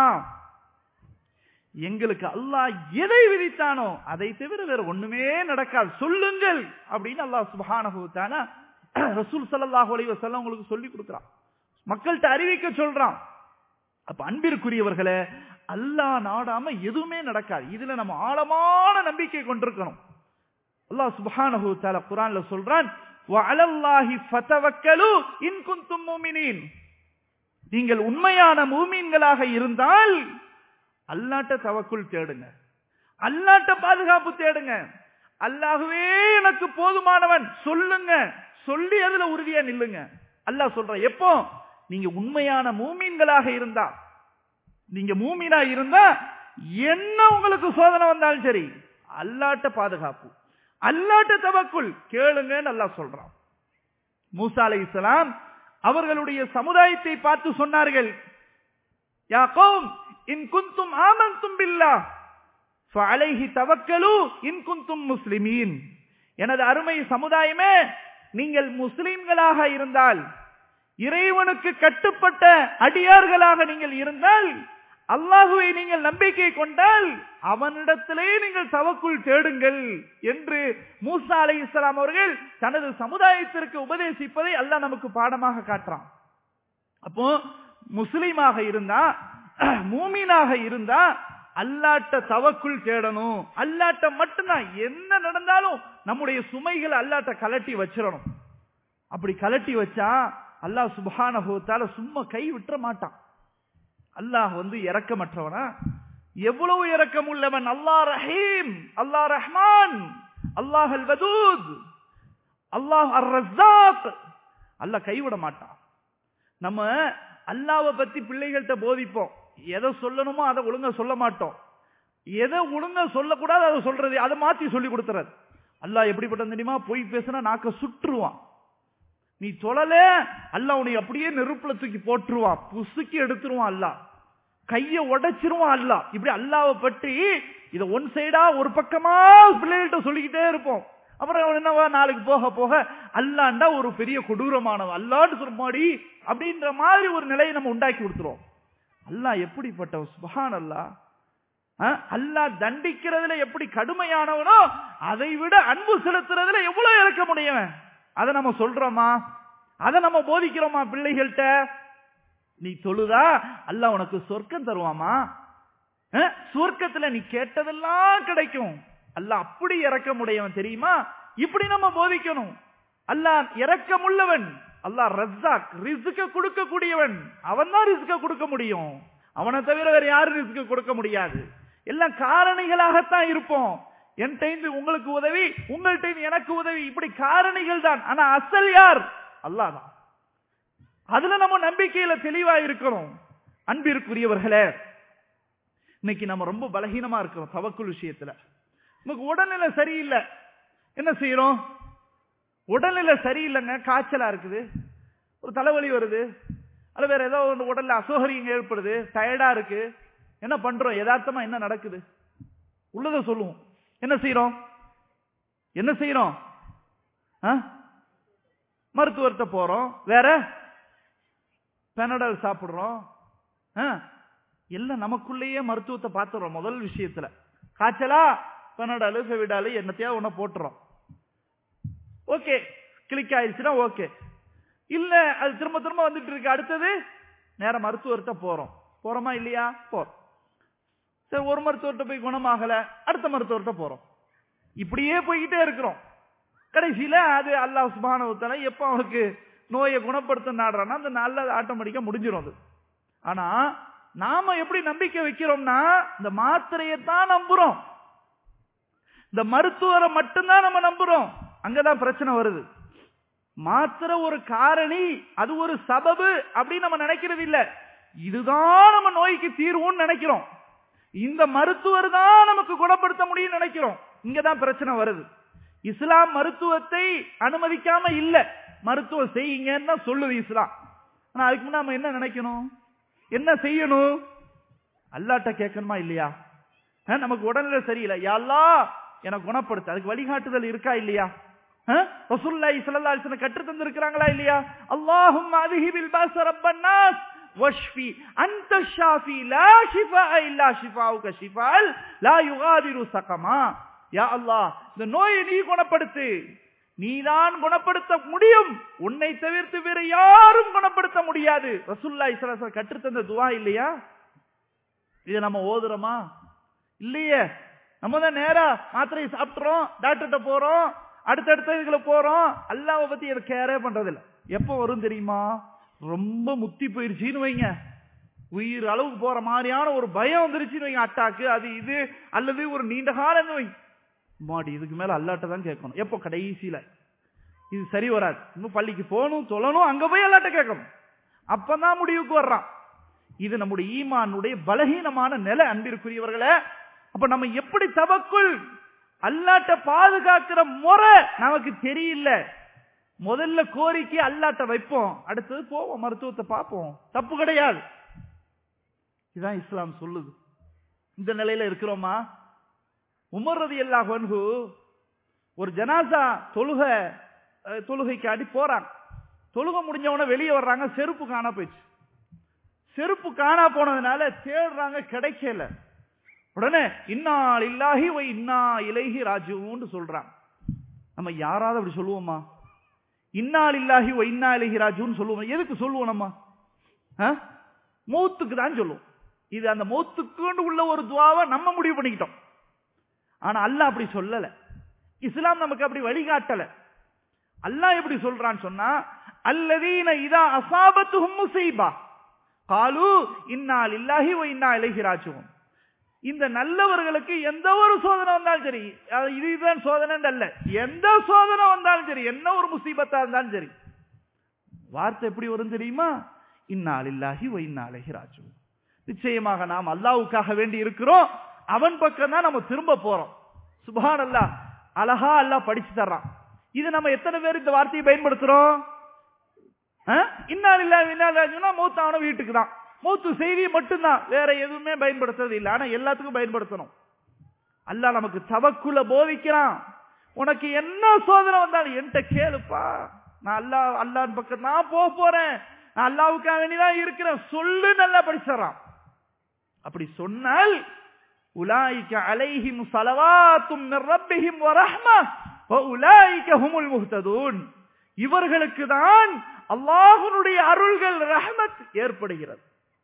எங்களுக்கு அல்லாஹ் எதை விதித்தானோ அதை தவிர வேற ஒண்ணுமே நடக்காது சொல்லுங்கள் அப்படின்னு அல்லாஹ் சுப்ஹானஹு வ தஆலா ரசூல் ஸல்லல்லாஹு அலைஹி வஸல்லம் உங்களுக்கு சொல்லி கொடுக்கிறான், மக்கள்கிட்ட அறிவிக்க சொல்றான். அப்ப அன்பிற்குரியவர்களே, அல்லாஹ் நாடாம எதுவுமே நடக்காது. இதுல நம்ம ஆழமான நம்பிக்கை கொண்டிருக்கணும். அல்லாஹ் சுப்ஹானஹு வ தஆலா குர்ஆன்ல சொல்றான், வ அலல்லாஹி ஃபதவக்கலு இன் குன்தும் முஃமினீன். நீங்கள் உண்மையான மூமீன்களாக இருந்தால் அல்லாஹ்ட்ட தவக்குல் தேடுங்க, அல்லாஹ்ட்ட பாதுகாப்பு தேடுங்க. அல்லாஹ்வே எனக்கு போதுமானவன் சொல்லுங்க, சொல்லி அதுல உறுதியா நில்லுங்க. அல்லாஹ் சொல்ற, எப்போ நீங்க உண்மையான மூமீன்களாக இருந்தா, நீங்க மூமீனா இருந்தா என்ன உங்களுக்கு சோதனை வந்தாலும் சரி, அல்லாஹ்ட்ட பாதுகாப்பு, அல்லாஹ்ட்ட தவக்குல் கேளுங்கன்னு அல்லாஹ் சொல்றான். மூசா அலைஹிஸ்ஸலாம் அவர்களுடைய சமுதாயத்தை பார்த்து சொன்னார்கள், யா கௌம் இன் குன்தும் ஆமன்தும் பில்லாஹ் ஃபஅலைஹி தவக்கலு இன் குன்தும் முஸ்லிமீன். எனது அருமை சமுதாயமே, நீங்கள் முஸ்லிம்களாக இருந்தால், இறைவனுக்கு கட்டுப்பட்ட அடியார்களாக நீங்கள் இருந்தால், அல்லாஹுவை நீங்கள் நம்பிக்கை கொண்டால், அவனிடத்திலே நீங்கள் தவக்குல் தேடுங்கள் என்று மூசா அலைஹிஸ்ஸலாம் அவர்கள் தனது சமுதாயத்திற்கு உபதேசிப்பதை அல்லாஹ் நமக்கு பாடமாக காட்டுறான். அப்போ முஸ்லிமாக இருந்தா, மூமினாக இருந்தா அல்லாஹ்ட்ட தவக்குல் தேடணும். அல்லாஹ்ட்ட மட்டும்தான் என்ன நடந்தாலும் நம்முடைய சுமைகளை அல்லாஹ்ட்ட கலட்டி வச்சிடணும். அப்படி கலட்டி வச்சா அல்லாஹ் சுப்ஹானஹு வ தஆலா சும்மா கை விட்டுற மாட்டான். அல்லாஹ் இரக்கமற்றவனா? எவ்வளவு இரக்கம் உள்ளவன்! அல்லாஹ் ரஹீம், அல்லாஹ் ரஹ்மான், அல்லாஹ் அல் வதூத், அல்லாஹ் அர் ரஸாக். அல்லாஹ் கைவிட மாட்டான். நம்ம அல்லாஹ்வை பத்தி பிள்ளைகள்கிட்ட போதிப்போம். எதை சொல்லணுமோ அதை ஒழுங்கா சொல்ல மாட்டோம். எதை ஒழுங்கா சொல்லக்கூடாது அதை சொல்றது, அதை மாத்தி சொல்லி கொடுத்துறது. அல்லாஹ் எப்படிப்பட்ட தெரியுமா? பொய் பேசினா நாக்க சுற்றுவான். நீ தொழல, அல்லாஹ் உன்னை அப்படியே நெருப்புல தூக்கி போட்டுருவான், புசுக்கி எடுத்துருவான், அல்லாஹ் கைய உடைச்சிருவான். அல்லாஹ் இப்படி அல்லாஹ்வை பற்றி இதை ஒன் சைடா ஒரு பக்கமா பிள்ளைகள்கிட்ட சொல்லிக்கிட்டே இருப்போம். அப்புறம் என்னவா, நாளைக்கு போக போக அல்லாண்டா ஒரு பெரிய கொடூரமானவன், அல்லான்னு சொல்லுமாடி அப்படின்ற மாதிரி ஒரு நிலையை நம்ம உண்டாக்கி கொடுத்துருவோம். அல்லாஹ் எப்படிப்பட்ட சுப்ஹானல்லாஹ்! அல்லாஹ் தண்டிக்கிறதுல எப்படி கடுமையானவனோ அதை விட அன்பு செலுத்துறதுல எவ்வளவு இறக்க முடியும். அதை நம்ம சொல்றோமா? அதை நம்ம போதிக்கிறோமா பிள்ளைகள்கிட்ட? நீ தொழுதா அல்லாஹ் உனக்கு சொர்க்கம் தருவாமா? சொர்க்கத்துல நீ கேட்டதெல்லாம் கிடைக்கும். அல்லாஹ் அப்படி இரக்கமுடையவன் தெரியுமா? இப்படி நம்ம போதிக்கணும். அல்லாஹ் இரக்கமுள்ளவன், அல்லாஹ் ரஸாக், ரிஸ்க கொடுக்க கூடியவன். அவன் தான் ரிஸ்க கொடுக்க முடியும். அவனை தவிர வேற யாரும் ரிஸ்க கொடுக்க முடியாது. எல்லாம் காரணிகளாகத்தான் இருப்போம். என்கிட்ட உங்களுக்கு உதவி, உங்கள்கிட்ட எனக்கு உதவி, இப்படி காரணிகள் தான். ஆனா அசல் யார்? அல்லாஹ் தான். அதுல நம்ம நம்பிக்கையில தெளிவா இருக்கணும். அன்பிற்குரியவர்களே, இன்னைக்கு நம்ம ரொம்ப பலகீனமா இருக்கிறோம் தவக்குல் விஷயத்துல. நமக்கு உடல்நிலை சரியில்லை, என்ன செய்யறோம்? உடல்நிலை சரியில்லைங்க, காய்ச்சலா இருக்குது, ஒரு தலைவலி வருது, அல்ல வேற ஏதோ உடல்ல அசௌகரியம் ஏற்படுது, டயர்டா இருக்கு, என்ன பண்றோம்? யதார்த்தமா என்ன நடக்குது? உள்ளத சொல்லுவோம். என்ன செய்யறோம்? என்ன செய்யறோம்? மருத்துவர்கிட்ட போறோம், வேற பெனடால் சாப்பிடுறோம், எல்லாம் நமக்குள்ளேயே மருத்துவத்தை பார்த்துறோம். முதல் விஷயத்துல காய்ச்சலா பெனடாலு ஃபெவிடாலு என்னத்தையாவது ஒண்ண போட்டுறோம். ஓகே, கிளிக் ஆயிடுச்சுன்னா ஓகே. இல்ல அது திரும்ப திரும்ப வந்துட்டு இருக்கு, அடுத்தது நேர மருத்துவர்கிட்ட போறோம். போறோமா இல்லையா? போறோம். சரி, ஒரு மருத்துவர்கிட்ட போய் குணமாகல, அடுத்த மருத்துவர்கிட்ட போறோம். இப்படியே போய்கிட்டே இருக்கிறோம். கடைசியில அது அல்லாஹ் சுப்ஹானஹு வ தஆலா எப்ப அவனுக்கு நோயை குணப்படுத்த நாடுறான்னா அந்த நாள்ல ஆட்டோமேட்டிக்கா முடிஞ்சிடும் அது. ஆனா நாம எப்படி நம்பிக்கை வைக்கிறோம்னா, இந்த மாத்திரையத்தான் நம்புறோம், இந்த மருத்துவரை மட்டும்தான் நம்ம நம்புறோம். அங்கதான் பிரச்சனை வருது. மாத்திரை ஒரு காரணி, அது ஒரு சபபு அப்படின்னு நம்ம நினைக்கிறது இல்ல. இதுதான் நம்ம நோய்க்கு தீர்வுன்னு நினைக்கிறோம். இந்த மருத்துவர் தான் நமக்கு குணப்படுத்த முடியும் நினைக்கிறோம். இங்கதான் பிரச்சனை வருது. இஸ்லாம் மருத்துவத்தை அனுமதிக்காம இல்ல, மருத்துவம் செய்யுங்கன்னு சொல்லுது இஸ்லாம். ஆனா அதுக்கு முன்னாடி நம்ம என்ன நினைக்கணும்? என்ன செய்யணும்? அல்லாஹ்ட்ட கேட்கணுமா இல்லையா? நமக்கு உடல்நிலை சரியில்லை, யா அல்லாஹ் எனக்கு குணப்படுத்த, அதுக்கு வழிகாட்டுதல் இருக்கா இல்லையா? ரசூலுல்லாஹி ஸல்லல்லாஹு அலைஹி வஸல்லம் கற்று தந்திருக்காங்களா இல்லையா? அல்லாஹும்ம அذஹிபில் பாஸ ரப்பன் நாஸ் வஷ்ஃபி அன்த ஷாஃபி லா ஷிஃபா இல்லா ஷிஃபாஉக ஷிஃபால் லா யுகாதிரு ஸகமா. யா அல்லாஹ், இந்த நோயை நீ குணப்படுத்து, நீதான் குணப்படுத்த முடியும், உன்னை தவிர்த்து வேற யாரும் குணப்படுத்த முடியாது. ரசூலுல்லாஹி ஸல்லல்லாஹு அலைஹி வஸல்லம் கற்று தந்த துஆ இல்லையா? இதை நம்ம ஓதுறோமா? இல்லையே. நம்ம தான் நேரா மாத்திரையை சாப்பிட்டுறோம், டாக்டர்கிட்ட போறோம், அடுத்தடுத்த இதுல போறோம். அல்லாஹ்வை பத்தி எதை கேரே பண்றது இல்ல. எப்ப வரும் தெரியுமா? ரொம்ப முத்தி போயிருச்சுன்னு வைங்க, உயிர் அளவுக்கு போற மாதிரியான ஒரு பயம் வந்துருச்சுன்னு வைங்க, அட்டாக்கு அது இது, அல்லது ஒரு நீண்ட காலம் வைங்க, மாடி இதுக்கு மேல அல்லாஹ்ட்ட தான் கேட்கணும். எப்போ? கடைசியில இது சரி வராது, இன்னும் பள்ளிக்கு போகணும், தொழணும், அங்க போய் அல்லாஹ்ட்ட கேட்கணும். அப்பதான் முடிவுக்கு வர்றான். இது நம்முடைய ஈமானுடைய பலகீனமான நிலை அன்பிற்குரியவர்களே. அப்ப நம்ம எப்படி தவக்குள் அல்லாட்ட பாதுகாக்கிற முறை நமக்கு தெரியல. முதல்ல கோரிக்கை அல்லாட்ட வைப்போம், அடுத்தது போவோம் மருத்துவத்தை பார்ப்போம், தப்பு கிடையாது. இதுதான் இஸ்லாம் சொல்லுது. இந்த நிலையில இருக்கிறோமா? உமர் ரலியல்லாஹு அன்ஹு ஒரு ஜனாசா தொழுகைக்கு அடி போறாங்க. தொழுகை முடிஞ்சவன வெளியே வர்றாங்க, செருப்பு காணா போயிடுச்சு. செருப்பு காணா போனதுனால தேடுறாங்க, கிடைக்கல. உடனே இன்னா லில்லாஹி வ இன்னா இலைஹி ராஜிஊன் சொல்றாங்க. நம்ம யாராவது அப்படி சொல்லுவோமா? இன்னா லில்லாஹி வ இன்னா இலைஹி ராஜிஊன் சொல்லுவோம். எதுக்கு சொல்லுவோம்? நம்ம மௌத்துக்கு தான் சொல்லுவோம். இது அந்த மௌத்துக்கு உள்ள ஒரு துஆவை நம்ம முடிவு பண்ணிக்கிட்டோம். ஆனா அல்லாஹ் அப்படி சொல்லல. இஸ்லாம் நமக்கு அப்படி வழிகாட்டல. அல்லாஹ் எப்படி சொல்றான்னு சொன்னா, அல்லதீன இதா அஸாபத்துஹும் முஸீபா காலு இன்னா லில்லாஹி வ இன்னா இலைஹி ராஜிஊன். இந்த நல்லவர்களுக்கு எந்த ஒரு சோதனை வந்தாலும் சரி, இதுதான் சோதனை அல்ல, எந்த சோதனை வந்தாலும் சரி, என்ன ஒரு முசீபத்தா இருந்தாலும் சரி, வார்த்தை எப்படி வரும் தெரியுமா? இன்னா லில்லாஹி வ இன்னா இலைஹி ராஜிஊன். நிச்சயமாக நாம் அல்லாஹ்வுக்காக வேண்டி இருக்கிறோம், அவன் பக்கம் தான் நம்ம திரும்ப போறோம். சுப்ஹானல்லாஹ், அழகா அல்லாஹ் படிச்சு தர்றான். இது நம்ம எத்தனை பேர் இந்த வார்த்தையை பயன்படுத்துறோம்? இன்னா லில்லாஹி வ இன்னா இலைஹி ராஜிஊன் மௌத்தான வீட்டுக்கு தான், மௌத்து செய்தி மட்டும்தான், வேற எதுவுமே பயன்படுத்துறது இல்லை. ஆனா எல்லாத்துக்கும் பயன்படுத்தணும். அல்லாஹ் நமக்கு தவக்குல போதிக்கிறான். உனக்கு என்ன சோதனை வந்தாலும் என்கிட்ட கேளுப்பா, நான் அல்லாஹ் பக்கம் நான் போறேன், நான் அல்லாஹ்வுக்காக வேண்டிதான் இருக்கிறேன் சொல்லு, நல்லா படிச்சறான். அப்படி சொன்னால் உலாயிக அலைஹிம் ஸலவாத்தும் மிர் ரப்பிஹிம் வ ரஹ்மஹ் வ உலாயிக ஹுமுல் முஹ்ததூன். இவர்களுக்கு தான் அல்லாஹ்வுடைய அருள்கள், ரஹ்மத் ஏற்படுகிறது.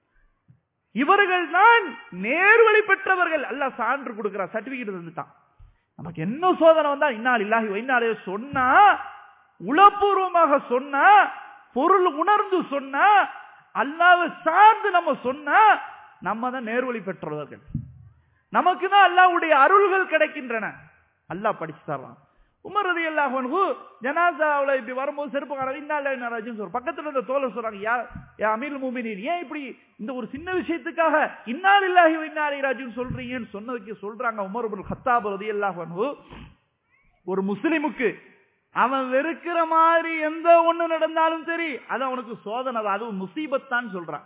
இவர்கள் தான் நேர்வழி பெற்றவர்கள். அல்லாஹ் சான்று கொடுக்கிறார், சர்டிபிகேட் தந்துட்டான். நமக்கு என்ன சோதனை வந்தா இன்னா லில்லாஹி வ இன்னா இலைஹி சொன்னா, உளப்பூர்வமாக சொன்னா, பொருள் உணர்ந்து சொன்னா, அல்லாஹ்வை சார்ந்து நம்ம சொன்னா, நம்ம தான் நேர்வழி பெற்றவர்கள். நமக்கு தான் அல்லாஹ்வுடைய அருள்கள் கிடைக்கின்றன. அல்லாஹ் படிச்சு தர்றான். உமர் ரலியல்லாஹு அன்ஹு ஜனாசாவுல இப்படி வரும்போது செருப்பு காண இன்னா லில்லாஹி வ இன்னா இலைஹி ராஜிஊன் பக்கத்துல இருந்த தோழர் சொல்றாங்க, யா அமீருல் முஃமினீன், ஏன் இப்படி இந்த ஒரு சின்ன விஷயத்துக்காக இன்னா லில்லாஹி வ இன்னா இலைஹி ராஜிஊன் சொல்றீங்கன்னு சொன்னதுக்கு சொல்றாங்க, உமர் இப்னு கத்தாப் ரலியல்லாஹு அன்ஹு, ஒரு முஸ்லிமுக்கு அவன் வெறுக்கிற மாதிரி எந்த ஒண்ணு நடந்தாலும் சரி, அது அவனுக்கு சோதனை, அது முசீபத் தான் சொல்றான்.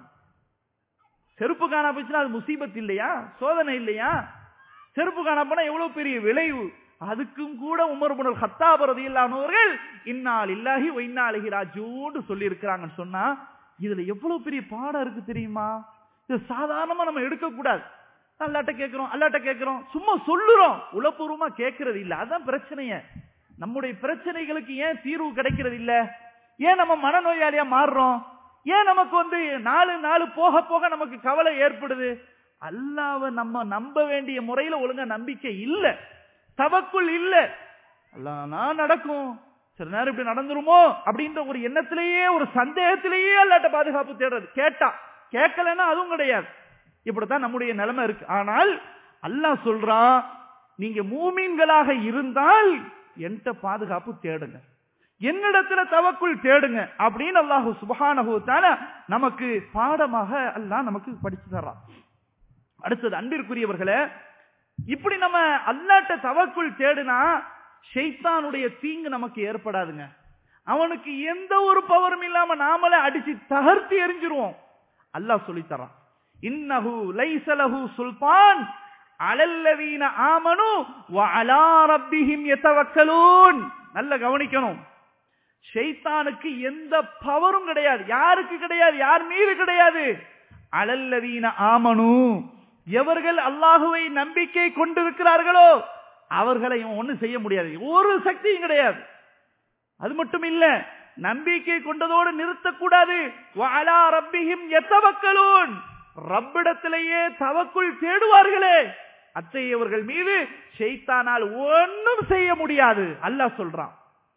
செருப்பு காணா போச்சுன்னா அது முசீபத் இல்லையா? சோதனை இல்லையா? செருப்பு காணா போனா எவ்வளவு பெரிய விளைவு. அதுக்கும் கூட உமர் இப்னு கத்தாப் ரலியல்லாஹு அன்ஹு அவர்கள் இன்னா லில்லாஹி வ இன்னா இலைஹி ராஜிஊன் சொல்லி இருக்கிறாங்கன்னு சொன்னா, இதுல எவ்வளவு பெரிய பாடம் இருக்கு தெரியுமா? இது சாதாரணமா நம்ம எடுக்க கூடாது. அல்லாஹ்ட்ட கேட்கிறோம், சும்மா சொல்லுறோம், உளப்பூர்வமா கேட்கறது இல்ல. அதான் பிரச்சனையே. நம்முடைய பிரச்சனைகளுக்கு ஏன் தீர்வு கிடைக்கிறது இல்ல? ஏன் நம்ம மனநோயாளியா மாறுறோம்? ஏன் நமக்கு நாலு போக போக நமக்கு கவலை ஏற்படுது? அல்லாஹ்வை நம்ம நம்ப வேண்டிய முறையில ஒழுங்கா நம்பிக்கை இல்ல, தவக்குள் இல்ல. அல்லாஹ் நடக்கும், சில நேரம் இப்படி நடந்துருமோ அப்படின்ற ஒரு எண்ணத்திலேயே, ஒரு சந்தேகத்திலேயே அல்லாஹ்ட்ட பாதுகாப்பு தேடுறது. கேட்கலன்னா அதுவும் கிடையாது. இப்படித்தான் நம்முடைய நிலைமை இருக்கு. ஆனால் அல்லாஹ் சொல்றான், நீங்க மூமீன்களாக இருந்தால் என்கிட்ட பாதுகாப்பு தேடுங்க, என்னிடத்துல தவக்குள் தேடுங்க அப்படின்னு அல்லாஹ் சுப்ஹானஹு வ தஆலா நமக்கு பாடமாக அல்லாஹ் நமக்கு படிச்சு தர்றான். அடுத்தது அன்பிற்குரியவர்களே, இப்படி நம்ம அல்லாஹ்ட்ட தவக்குள் தேடுனா ஷைத்தானுடைய தீங்கு நமக்கு ஏற்படாதுங்க. அவனுக்கு எந்த ஒரு பவரும் இல்லாம நாமளே அடிச்சு தகர்த்து எரிஞ்சிருவோம். அல்லாஹ் சொல்லி தரான், இன்னஹு லைஸ லஹு சுல்தான் அலல்லதீன ஆமனு வ அலா ரப்பிஹிம் யதவக்கலூன். நல்ல கவனிக்கணும், ஷைத்தானுக்கு எந்த பவரும் கிடையாது. யாருக்கு கிடையாது? யார் மீது கிடையாது? அலல்லதீன ஆமனு, எவர்கள் அல்லாஹுவை நம்பிக்கை கொண்டிருக்கிறார்களோ அவர்களை ஒன்னும் செய்ய முடியாது, ஒரு சக்தியும் கிடையாது. அது மட்டும் இல்ல, நம்பிக்கை கொண்டதோடு நிறுத்தக்கூடாது. வ அலா ரப்பிஹிம் யதவக்கலூன், ரப்பிடத்திலேயே தவக்குள் தேடுவார்களே, அத்தகையவர்கள் மீது ஷைத்தானால் ஒன்னும் செய்ய முடியாது அல்லாஹ் சொல்றான்.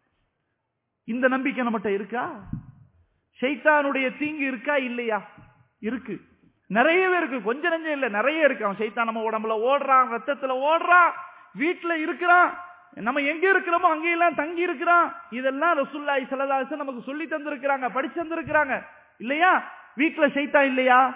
இந்த நம்பிக்கை நம்மகிட்ட இருக்கா? ஷைத்தானுடைய தீங்கு இருக்கா இல்லையா? இருக்கு, நிறையவே இருக்கு. கொஞ்ச நஞ்சம் இல்ல, நிறைய இருக்கு. அவன் ஷைத்தான் நம்ம உடம்புல ஓடுறான், ரத்தத்துல ஓடுறான், வீட்டுல இருக்கிறான், நம்ம எங்க இருக்கிறோமோ அங்கெல்லாம் தங்கி இருக்கிறான். இதெல்லாம் ரசூலுல்லாஹி ஸல்லல்லாஹு அலைஹி வஸல்லம் நமக்கு சொல்லி தந்திருக்கிறாங்க, படிச்சு தந்திருக்கிறாங்க இல்லையா? வீட்டுல ஷைத்தான் இல்லையா?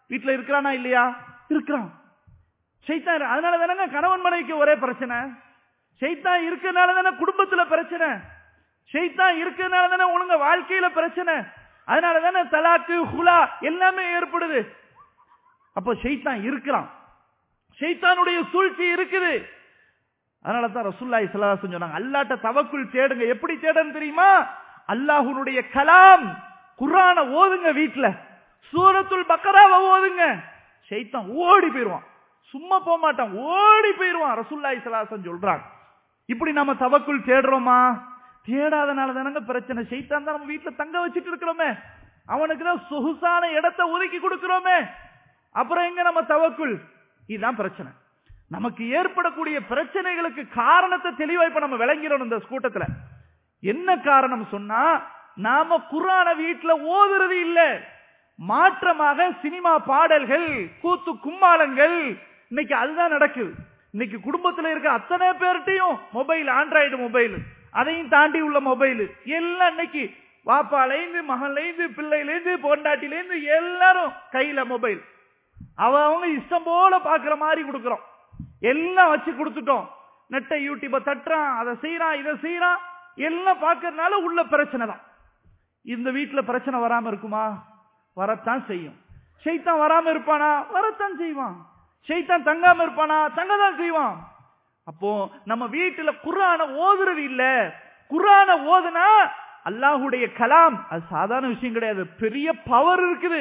வீட்டுல இருக்கிறானா இல்லையா? இருக்கிறான். ஷைத்தான் அதனால தானே கணவன் மனைவிக்கு ஒரே பிரச்சனை. ஷைத்தான் இருக்கிறதுனால தானே குடும்பத்துல பிரச்சனை. ஷைத்தான் இருக்கிறதுனால தானே ஒழுங்க வாழ்க்கையில பிரச்சனை. அதனால தானே தலாக்கு ஹுலா எல்லாமே ஏற்படுது. அப்ப ஷைத்தான் இருக்கிறான், ஷைத்தானுடைய சூழ்ச்சி இருக்குது. அதனால தான் ரசூலுல்லாஹி ஸல்லல்லாஹு அலைஹி வஸல்லம் சொன்னாங்க, அல்லாஹ்ட்ட தவக்குல் தேடுங்க. எப்படி தேடணும் தெரியுமா? அல்லாஹ்வுடைய கலாம் குர்ஆனை ஓதுங்க, வீட்ல சூரத்துல் பக்கராவை ஓதுங்க. ஷைத்தான் ஓடி போயிடுவான், சும்மா போக மாட்டான், ஓடி போயிடுவான். ரசூலுல்லாஹி ஸல்லல்லாஹு அலைஹி வஸல்லம் சொல்றாங்க. இப்படி நம்ம தவக்குல் தேடுறோமா? தேடாதனால தானங்க பிரச்சனை. ஷைத்தான் தான் நம்ம வீட்டுல தங்க வச்சுட்டு இருக்கிறோமே, அவனுக்கு தான் சொகுசான இடத்தை ஒதுக்கி கொடுக்கிறோமே, அப்புறம் எங்க நம்ம தவக்குல்? இதுதான் பிரச்சனை. நமக்கு ஏற்படக்கூடிய பிரச்சனைகளுக்கு காரணத்தை தெளிவா இப்ப நம்ம விளங்கிறோம். இந்த கூட்டத்துல என்ன காரணம் சொன்னா, நாம குர்ஆனை வீட்டுல ஓதுறது இல்ல, மாற்றமாக சினிமா பாடல்கள், கூத்து கும்மாளங்கள், இன்னைக்கு அதுதான் நடக்குது. இன்னைக்கு குடும்பத்துல இருக்க அத்தனை பேர்ட்டையும் மொபைல், ஆண்ட்ராய்டு மொபைல், அதையும் தாண்டி உள்ள மொபைல் எல்லாம் இன்னைக்கு வாப்பாலேந்து மகன்லேந்து பிள்ளையிலேந்து பொண்டாட்டிலேந்து எல்லாரும் கையில மொபைல். அவங்க இஷ்டம் போல பாக்குற மாதிரி கொடுக்கிறோம், எல்லாம் வச்சு கொடுத்துட்டோம். நெட்டை யூடியூப தட்டுறான், அதை செய்யறான், இதை செய்யறான், எல்லாம் பாக்குறதுனால உள்ள பிரச்சனை தான். இந்த வீட்டுல பிரச்சனை வராம இருக்குமா? வரத்தான் செய்யும். ஷைத்தான் வராம இருப்பானா? வரத்தான் செய்வான். ஷைத்தான் தங்காம இருப்பானா? தங்கதான் செய்வான். அப்போ நம்ம வீட்டுல குர்ஆனை ஓதுறது இல்ல. குர்ஆனை ஓதுனா அல்லாஹ்வுடைய கலாம், அது சாதாரண விஷயம் கிடையாது, பெரிய பவர் இருக்குது.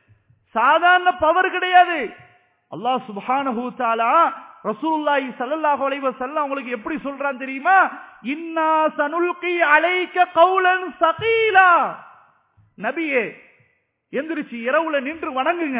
சாதாரண பவர் கிடையாது. அல்லாஹ் சுப்ஹானஹு வ தஆலா ரசூலுல்லாஹி ஸல்லல்லாஹு அலைஹி வஸல்லம் அவங்களுக்கு எப்படி சொல்றான் தெரியுமா? இன்னா சனுல்கி அலைக கௌலன் ஸகீலா. நபியே, எந்திரிச்சு இரவுல நின்று வணங்குங்க,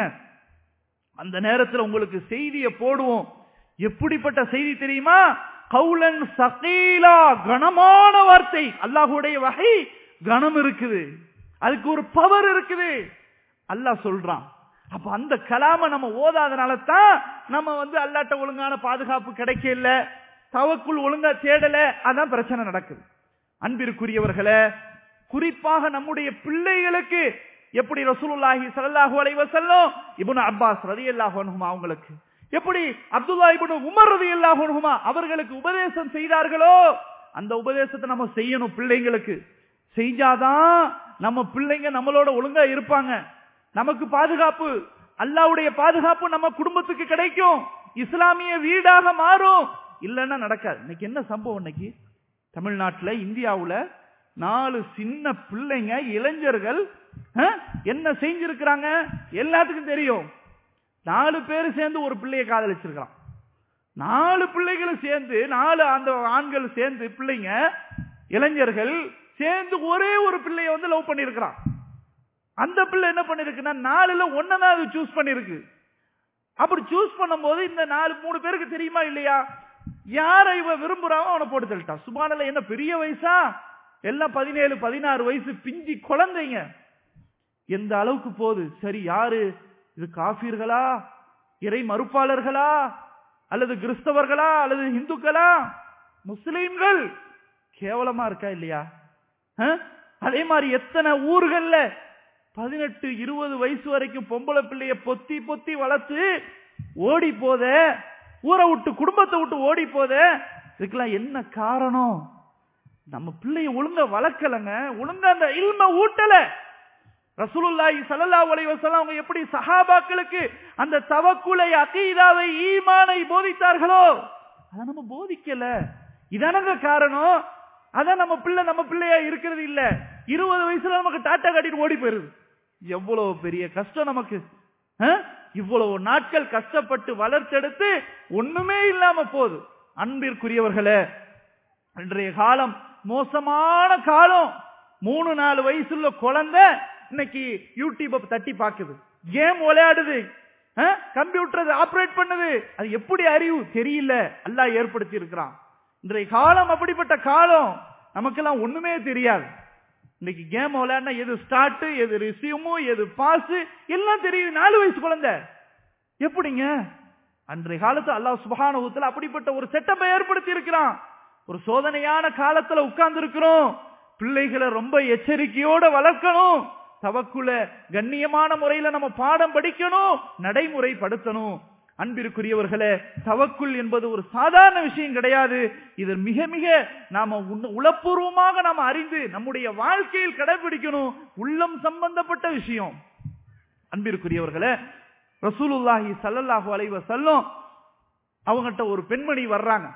அந்த நேரத்தில் உங்களுக்கு செய்தியை போடுவோம். எப்படிப்பட்ட செய்தி தெரியுமா? கௌலன் ஸகீலா, கனமான வார்த்தை. அல்லாஹ்வுடைய வஹி கனம் இருக்குது, அதுக்கு ஒரு பவர் இருக்குது, அல்லாஹ் சொல்றான். அப்ப அந்த கலாம நம்ம ஓதாதனால தான் நம்ம அல்லாஹ்ட்ட ஒழுங்கான பாதுகாப்பு கிடைக்கல, தவக்குல் ஒழுங்கா தேடல, அதான் பிரச்சனை நடக்குது. அன்பிற்குரியவர்களே, குறிப்பாக நம்முடைய பிள்ளைகளுக்கு எப்படி ரசூலுல்லாஹி ஸல்லல்லாஹு அலைஹி வஸல்லம் இப்னு அப்பாஸ் ரலியல்லாஹு அன்ஹுமா அவங்களுக்கு, எப்படி அப்துல்லா இப்னு உமர் ரலியல்லாஹு அன்ஹுமா அவர்களுக்கு உபதேசம் செய்தார்களோ, அந்த உபதேசத்தை நம்ம செய்யணும். பிள்ளைங்களுக்கு செஞ்சாதான் நம்ம பிள்ளைங்க நம்மளோட ஒழுங்கா இருப்பாங்க, நமக்கு பாதுகாப்பு, அல்லாஹ்வுடைய பாதுகாப்பு நம்ம குடும்பத்துக்கு கிடைக்கும், இஸ்லாமிய வீடாக மாறும். இல்லன்னா நடக்காது. இன்னைக்கு என்ன சம்பவம்? இன்னைக்கு தமிழ்நாட்டுல, இந்தியாவுல 4 சின்ன பிள்ளைங்க, இளைஞர்கள் என்ன செஞ்சிருக்கிறாங்க எல்லாத்துக்கும் தெரியும். 4 பேர் சேர்ந்து ஒரு பிள்ளையை காதலிச்சிருக்கான். 4 பிள்ளைகளும் சேர்ந்து, 4 அந்த ஆண்கள் சேர்ந்து, பிள்ளைங்க இளைஞர்கள் சேர்ந்து ஒரே ஒரு பிள்ளைய லவ் பண்ணிருக்கிறான். அந்த பிள்ளை என்ன பண்ணிருக்குன்னா 4ல 1 தான் அது சூஸ் பண்ணிருக்கு. அப்படி சூஸ் பண்ணும்போது இந்த 3 பேருக்கு தெரியுமா இல்லையா, யாரை இவ விரும்புறாவோ அவனை போட்டு தள்ளிட்டான். சுப்ஹானல்லாஹ், என்ன பெரிய வயசா, எல்லாம் 17, 16 வயசு பிஞ்சி குழந்தைங்க. எந்த அளவுக்கு போகுது? சரி, யாரு இது? காஃபிர்களா, இறை மறுப்பாளர்களா, அல்லது கிறிஸ்தவர்களா, அல்லது இந்துக்களா, முஸ்லிம்கள்? கேவலமா இருக்கா இல்லையா? அதே மாதிரி எத்தனை ஊர்கள்ல 18, 20 வயசு வரைக்கும் பொம்பளை பிள்ளைய பொத்தி பொத்தி வளர்த்து ஓடி போத, ஊரை விட்டு குடும்பத்தை விட்டு ஓடி போத. இதுக்கெல்லாம் என்ன காரணம்? நம்ம பிள்ளைய ஒழுங்கா வளர்க்கலங்க, ஒழுங்கா அந்த இல்ம ஊட்டல. ரசூலுல்லாஹி ஸல்லல்லாஹு அலைஹி வஸல்லம் அவங்க எப்படி சஹாபாக்களுக்கு அந்த தவக்குலை, அகீதாவை, ஈமானை போதித்தார்களோ, அதை நம்ம போதிக்கல. இதானங்க காரணம். அதான் நம்ம பிள்ளையா இருக்கிறது இல்ல. 20 வயசுல நமக்கு டாட்டா காட்டிட்டு ஓடி போயிருது. எவ்வளவு பெரிய கஷ்டம் நமக்கு. இவ்வளவு நாட்கள் கஷ்டப்பட்டு வளர்த்தெடுத்து ஒண்ணுமே இல்லாம போகுது. அன்பிற்குரியவர்களே, இன்றைய காலம் மோசமான காலம். 3-4 வயசுள்ள குழந்தை இன்னைக்கு யூடியூப் தட்டி பாக்குது, கேம் விளையாடுது, கம்ப்யூட்டர் ஆபரேட் பண்ணுது. அது எப்படி அறிவு தெரியல, அல்லாஹ் ஏற்படுத்தி இருக்கிறான். இன்றைய காலம் அப்படிப்பட்ட காலம். நமக்கெல்லாம் ஒண்ணுமே தெரியாது. இன்னைக்கு கேம் விளையாடினா எது ஸ்டார்ட், எது ரிசீவ், எது பாஸ் எல்லாம் தெரியுது. 4 வயசு குழந்தை எப்படிங்க? அன்றைய காலத்து அல்லாஹ் சுப்ஹானஹு வ தஆலா அப்படிப்பட்ட ஒரு செட்டப்பை ஏற்படுத்தி இருக்கிறான். ஒரு சோதனையான காலத்துல உட்கார்ந்து இருக்கிறோம். பிள்ளைகளை ரொம்ப எச்சரிக்கையோட வளர்க்கணும். தவக்குல கண்ணியமான முறையில நம்ம பாடம் படிக்கணும், நடைமுறைப்படுத்தணும். அன்பிற்குரியவர்களே, தவக்குல் என்பது ஒரு சாதாரண விஷயம் கிடையாது. இது மிக மிக நாம உளப்பூர்வமாக நாம அறிந்து நம்முடைய வாழ்க்கையில் கடைபிடிக்கணும், உள்ளம் சம்பந்தப்பட்ட விஷயம். அன்பிற்குரியவர்களே, ரசூலுல்லாஹி ஸல்லல்லாஹு அலைஹி வஸல்லம் அவங்ககிட்ட ஒரு பெண்மணி வர்றாங்க.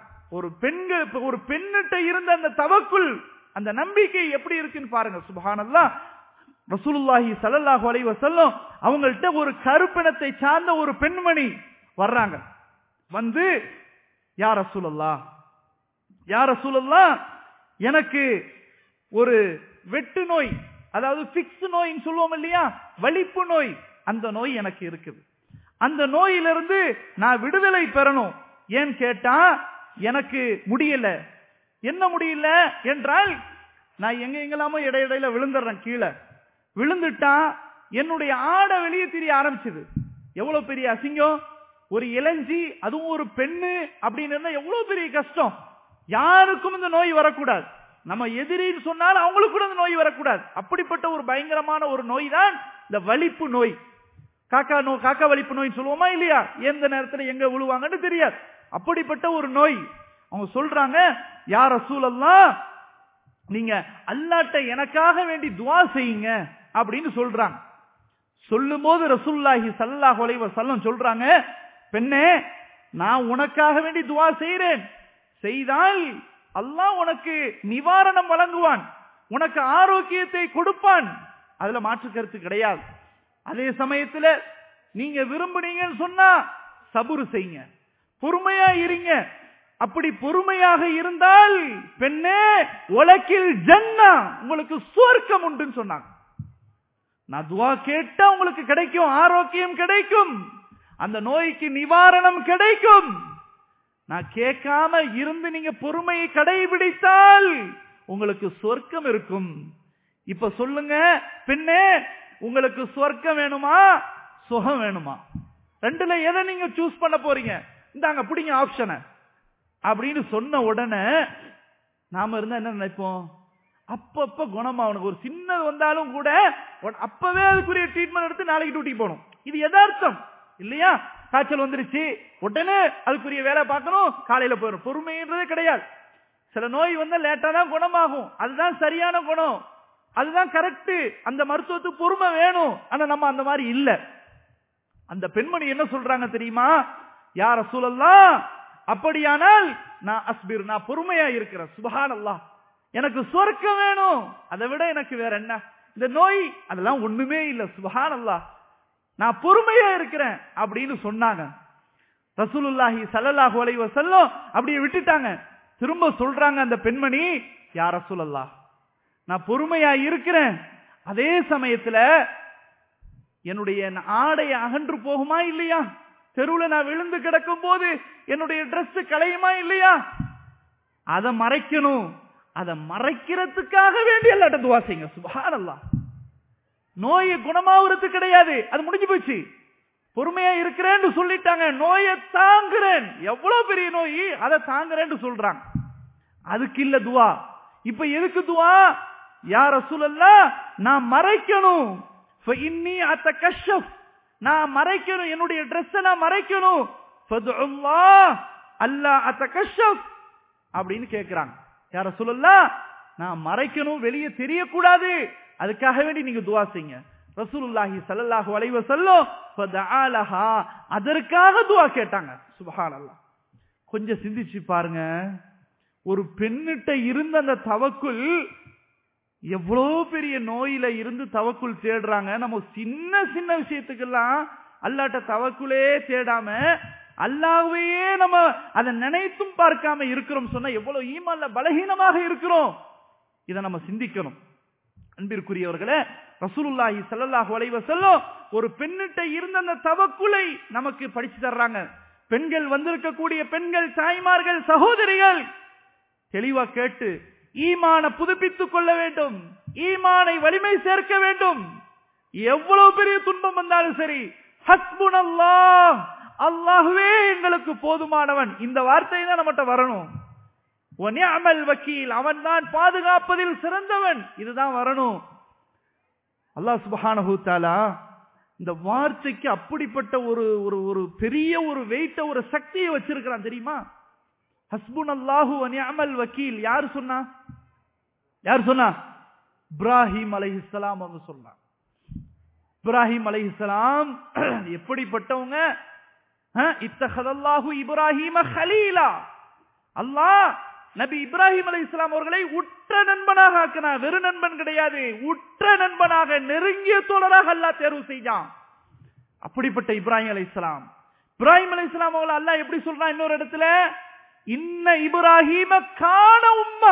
ஒரு பெண்ணிட்ட இருந்த அந்த தவக்குல், அந்த நம்பிக்கை எப்படி இருக்குன்னு பாருங்க. சுப்ஹானல்லாஹ். ரசூலுல்லாஹி ஸல்லல்லாஹு அலைஹி வஸல்லம் அவங்கள்ட்ட ஒரு கருப்பினத்தை சார்ந்த ஒரு பெண்மணி வர்றாங்க. வந்து, யா ரசூலல்லாஹ், யா ரசூலல்லாஹ், எனக்கு ஒரு வெட்டு நோய், அதாவது பிக்ஸ் நோய்னு சொல்லுவோம் இல்லையா, வலிப்பு நோய், அந்த நோய் எனக்கு இருக்குது. அந்த நோயிலிருந்து நான் விடுதலை பெறணும். ஏன் கேட்டா, எனக்கு முடியல. என்ன முடியல என்றால், நான் எங்கெல்லாமோ இடையில விழுந்துடுறேன். கீழே விழுந்துட்டா என்னுடைய ஆடை வெளியே தெரிய ஆரம்பிச்சது. எவ்வளவு பெரிய அசிங்கம். ஒரு இளஞ்சி, அதுவும் ஒரு பெண்ணு அப்படின்னு எவ்வளவு பெரிய கஷ்டம். யாருக்கும் இந்த நோய் வரக்கூடாது. நம்ம எதிரின்னு சொன்னால் அவங்களுக்கு கூட இந்த நோய் வரக்கூடாது. அப்படிப்பட்ட ஒரு பயங்கரமான ஒரு நோய் தான் இந்த வலிப்பு நோய். காக்கா வலிப்பு நோய் சொல்லுவோமா இல்லையா? எந்த நேரத்தில் எங்க விழுவாங்கன்னு தெரியாது. அப்படிப்பட்ட ஒரு நோய். அவங்க சொல்றாங்க, யா ரசூலல்லாஹ், நீங்க அல்லாஹ்ட்ட எனக்காக வேண்டி துஆ செய்யுங்க அப்படின்னு சொல்றாங்க. சொல்லும் போது ரசூலுல்லாஹி ஸல்லல்லாஹு அலைஹி வஸல்லம் சொல்றாங்க, பெண்ணே, நான் உனக்காக வேண்டி துஆ செய்றேன். செய்தால் அல்லாஹ் உனக்கு நிவாரணம் வழங்குவான், உனக்கு ஆரோக்கியத்தை கொடுப்பான். அதுல மாற்று கருத்து கிடையாது. அதே சமயத்துல நீங்க விரும்புனீங்கன்னு சொன்னா சபுரு செய்யுங்க, பொறுமையா இருங்க. அப்படி பொறுமையாக இருந்தால் பெண்ணே, உலகில் ஜன்னா, உங்களுக்கு சுவர்க்கம் உண்டுன்னு சொன்னாங்க. நான் துஆ கேட்டா உங்களுக்கு கிடைக்கும், ஆரோக்கியம் கிடைக்கும், அந்த நோய்க்கு நிவாரணம் கிடைக்கும். நான் கேட்காம இருந்து நீங்க பொறுமையை கடைபிடித்தால் உங்களுக்கு சொர்க்கம் இருக்கும். இப்ப சொல்லுங்க பெண்ணே, உங்களுக்கு சொர்க்கம் வேணுமா, சுகம் வேணுமா? ரெண்டுல எதை நீங்க சூஸ் பண்ண போறீங்க? இந்தாங்க பிடிங்க ஆப்ஷனை அப்படின்னு சொன்ன உடனே நாம இருந்தா என்ன நினைப்போம்? அப்பப்ப குணமாகணும். ஒரு சின்னது வந்தாலும் கூட அப்பவே அதுக்குரிய ட்ரீட்மெண்ட் எடுத்து நாளைக்கு டியூட்டிக்கு போகணும். இது யதார்த்தம் இல்லையா? காய்ச்சல் வந்துருச்சு, உடனே அதுக்குரிய வேலை பார்க்கணும், காலையில போயிடும். பொறுமைன்றதே கிடையாது. சில நோய் வந்து லேட்டா தான் குணமாகும். அதுதான் சரியான குணம், அதுதான் கரெக்ட். அந்த மருத்துவத்துக்கு பொறுமை வேணும். ஆனா நம்ம அந்த மாதிரி இல்ல. அந்த பெண்மணி என்ன சொல்றாங்க தெரியுமா? யா ரசூலல்லாஹ், அப்படியானால் நான் அஸ்பிர், நான் பொறுமையா இருக்கிறேன். சுப்ஹானல்லாஹ், எனக்கு சொர்க்கம் வேணும், அதை விட எனக்கு வேற என்ன? இந்த நோய் அதெல்லாம் ஒண்ணுமே இல்ல. சுப்ஹானல்லாஹ், நான் பொறுமையா இருக்கிறேன் அப்படின்னு சொன்னாங்க. ரசூலுல்லாஹி ஸல்லல்லாஹு அலைஹி வஸல்லம் அப்படியே விட்டுட்டாங்க. திரும்ப சொல்றாங்க அந்த பெண்மணி, யா ரசூலல்லாஹ், நான் பொறுமையா இருக்கிறேன், அதே சமயத்துல என்னுடைய ஆடை அகன்று போகுமா இல்லையா? தெருவுல நான் விழுந்து கிடக்கும் போது என்னுடைய டிரெஸ் களையுமா இல்லையா? அதை மறைக்கணும். அதை மறைக்கிறதுக்காக வேண்டிய அல்லாஹ்ட்ட துஆ செய்யுங்க. சுப்ஹானல்லாஹ். நோயை குணமாவுறது கிடையாது, அது முடிஞ்சு போச்சு. பொறுமையா இருக்கிறேன்னு சொல்லிட்டாங்க, நோயை தாங்குறேன். எவ்வளவு பெரிய நோய், அதை தாங்குறேன்னு சொல்றாங்க. அதுக்கு இல்ல துஆ. இப்ப எதுக்கு துஆ? யா ரசூலல்லாஹ், நான் மறைக்கணும். ஃபஇன்னி அத்தகஷஃப், நான் மறைக்கணும், என்னுடைய Dress நான் மறைக்கணும். ஃபதுல்லாஹ் அல்லா அத்தகஷஃப் அப்படின்னு கேக்குறாங்க. யா ரசூலல்லாஹ், நான் மறைக்கணும், வெளியே தெரியக்கூடாது, அதுக்காக வேண்டி நீங்க துஆ செய்யுங்க. ரசூலுல்லாஹி ஸல்லல்லாஹு அலைஹி வஸல்லம் ஃபதஆலஹா, அதற்காக துஆ கேட்டாங்க. சுப்ஹானல்லாஹ். கொஞ்சம் சிந்திச்சு பாருங்க, ஒரு பெண்ணிட்ட இருந்த அந்த தவக்குல், எவ்வளவு பெரிய நோயில இருந்து தவக்குல் தேடுறாங்க. நம்ம சின்ன சின்ன விஷயத்துக்கெல்லாம் அல்லாஹ்ட்ட தவக்குலே தேடாம அல்லாஹ்வையே நம்ம அதை நினைத்தும் பார்க்காம இருக்கிறோம் சொன்னா எவ்வளவு ஈமான்ல பலகீனமாக இருக்கிறோம். இதை நம்ம சிந்திக்கணும். அன்பிற்குரியவர்களே, ரசூலுல்லாஹி ஸல்லல்லாஹு அலைஹி வஸல்லம் ஒரு பெண்ணிட்ட இருந்த அந்த தவக்குலை நமக்கு படிச்சு தர்றாங்க. பெண்கள் வந்திருக்கக்கூடிய பெண்கள், தாய்மார்கள், சகோதரிகள் தெளிவா கேட்டு ஈமான புதுப்பித்துக் கொள்ள வேண்டும், ஈமானை வலிமை சேர்க்க வேண்டும். எவ்வளவு பெரிய துன்பம் வந்தாலும் சரி, ஹஸ்புனல்லாஹ், அல்லாஹ்வே எங்களுக்கு போதுமானவன், இந்த வார்த்தை தான் நம்மகிட்ட வரணும். வநிஅமல் வக்கீல், அவன் தான் பாதுகாப்பதில் சிறந்தவன், இதுதான் வரணும். அல்லாஹ் சுப்ஹானஹு தஆலா இந்த வார்த்தைக்கு அப்படிப்பட்ட ஒரு பெரிய ஒரு வெயிட்ட, ஒரு சக்தியை வச்சிருக்கிறான் தெரியுமா? ஹஸ்புனல்லாஹு வ நிஅமல் வக்கீல் யார் சொன்னா? இப்ராஹிம் அலைஹிஸ்ஸலாம் அவங்க சொன்னாங்க. இப்ராஹிம் அலைஹிஸ்ஸலாம் எப்படிப்பட்டவங்க? இத்தஹதல்லாஹு இப்ராஹீம கலீலா, அல்லாஹ் நபி இப்ராஹிம் அலைஹிஸ்ஸலாம் அவர்களை உற்ற நண்பனாக ஆக்கினார். வெறும் நண்பன் கிடையாது, உற்ற நண்பனாக, நெருங்கிய தோழராக அல்லாஹ் தேர்வு செய்தான். அப்படிப்பட்ட இப்ராஹிம் அலைஹிஸ்ஸலாம் அவர்களை அல்லாஹ் எப்படி சொல்றான் இன்னொரு இடத்துல? இன்ன இப்ராஹீம கான உம்ம,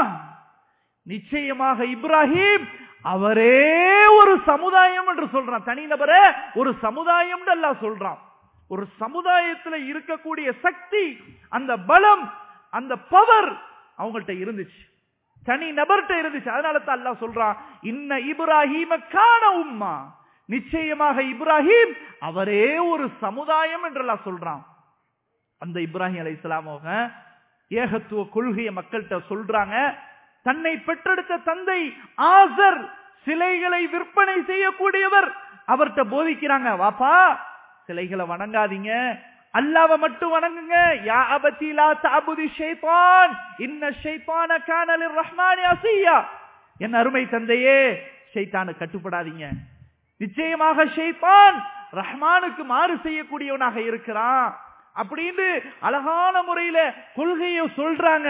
நிச்சயமாக இப்ராஹிம் அவரே ஒரு சமுதாயம் என்று சொல்றான். தனிநபரே ஒரு சமுதாயம் அல்லாஹ் சொல்றான். ஒரு சமுதாயத்தில் இருக்கக்கூடிய சக்தி, அந்த பலம், அந்த பவர் அவங்கள்ட்ட இருந்துச்சு, தனி நபர்கிட்ட இருந்துச்சு. அதனால தான் அல்லாஹ் சொல்றான் இன்ன இப்ராஹீம கான உம்மா, நிச்சயமாக இப்ராஹிம் அவரே ஒரு சமுதாயம் என்று அல்லாஹ் சொல்றான். அந்த இப்ராஹிம் அலைஹிஸ்ஸலாம் அவங்க ஏகத்துவ கொள்கையை மக்கள்கிட்ட சொல்றாங்க. தன்னை பெற்றெடுத்த தந்தை ஆசர் சிலைகளை விற்பனை செய்யக்கூடியவர், அவர்கிட்ட போதிக்கிறாங்க, வாப்பா சிலைகளை வணங்காதீங்க, அல்லாஹ்வை மட்டும் வணங்குங்க. யா அபதி லா தஅபுதி ஷைத்தான் இன்ன ஷைத்தான கான லிர்ரஹ்மானி அஸியா, என் அருமை தந்தையே ஷைத்தானுக்கு கட்டுப்படாதீங்க, நிச்சயமாக ஷைத்தான் ரஹ்மானுக்கு மாறு செய்யக்கூடியவனாக இருக்கிறான் அப்படின்னு அழகான முறையில கொள்கையை சொல்றாங்க.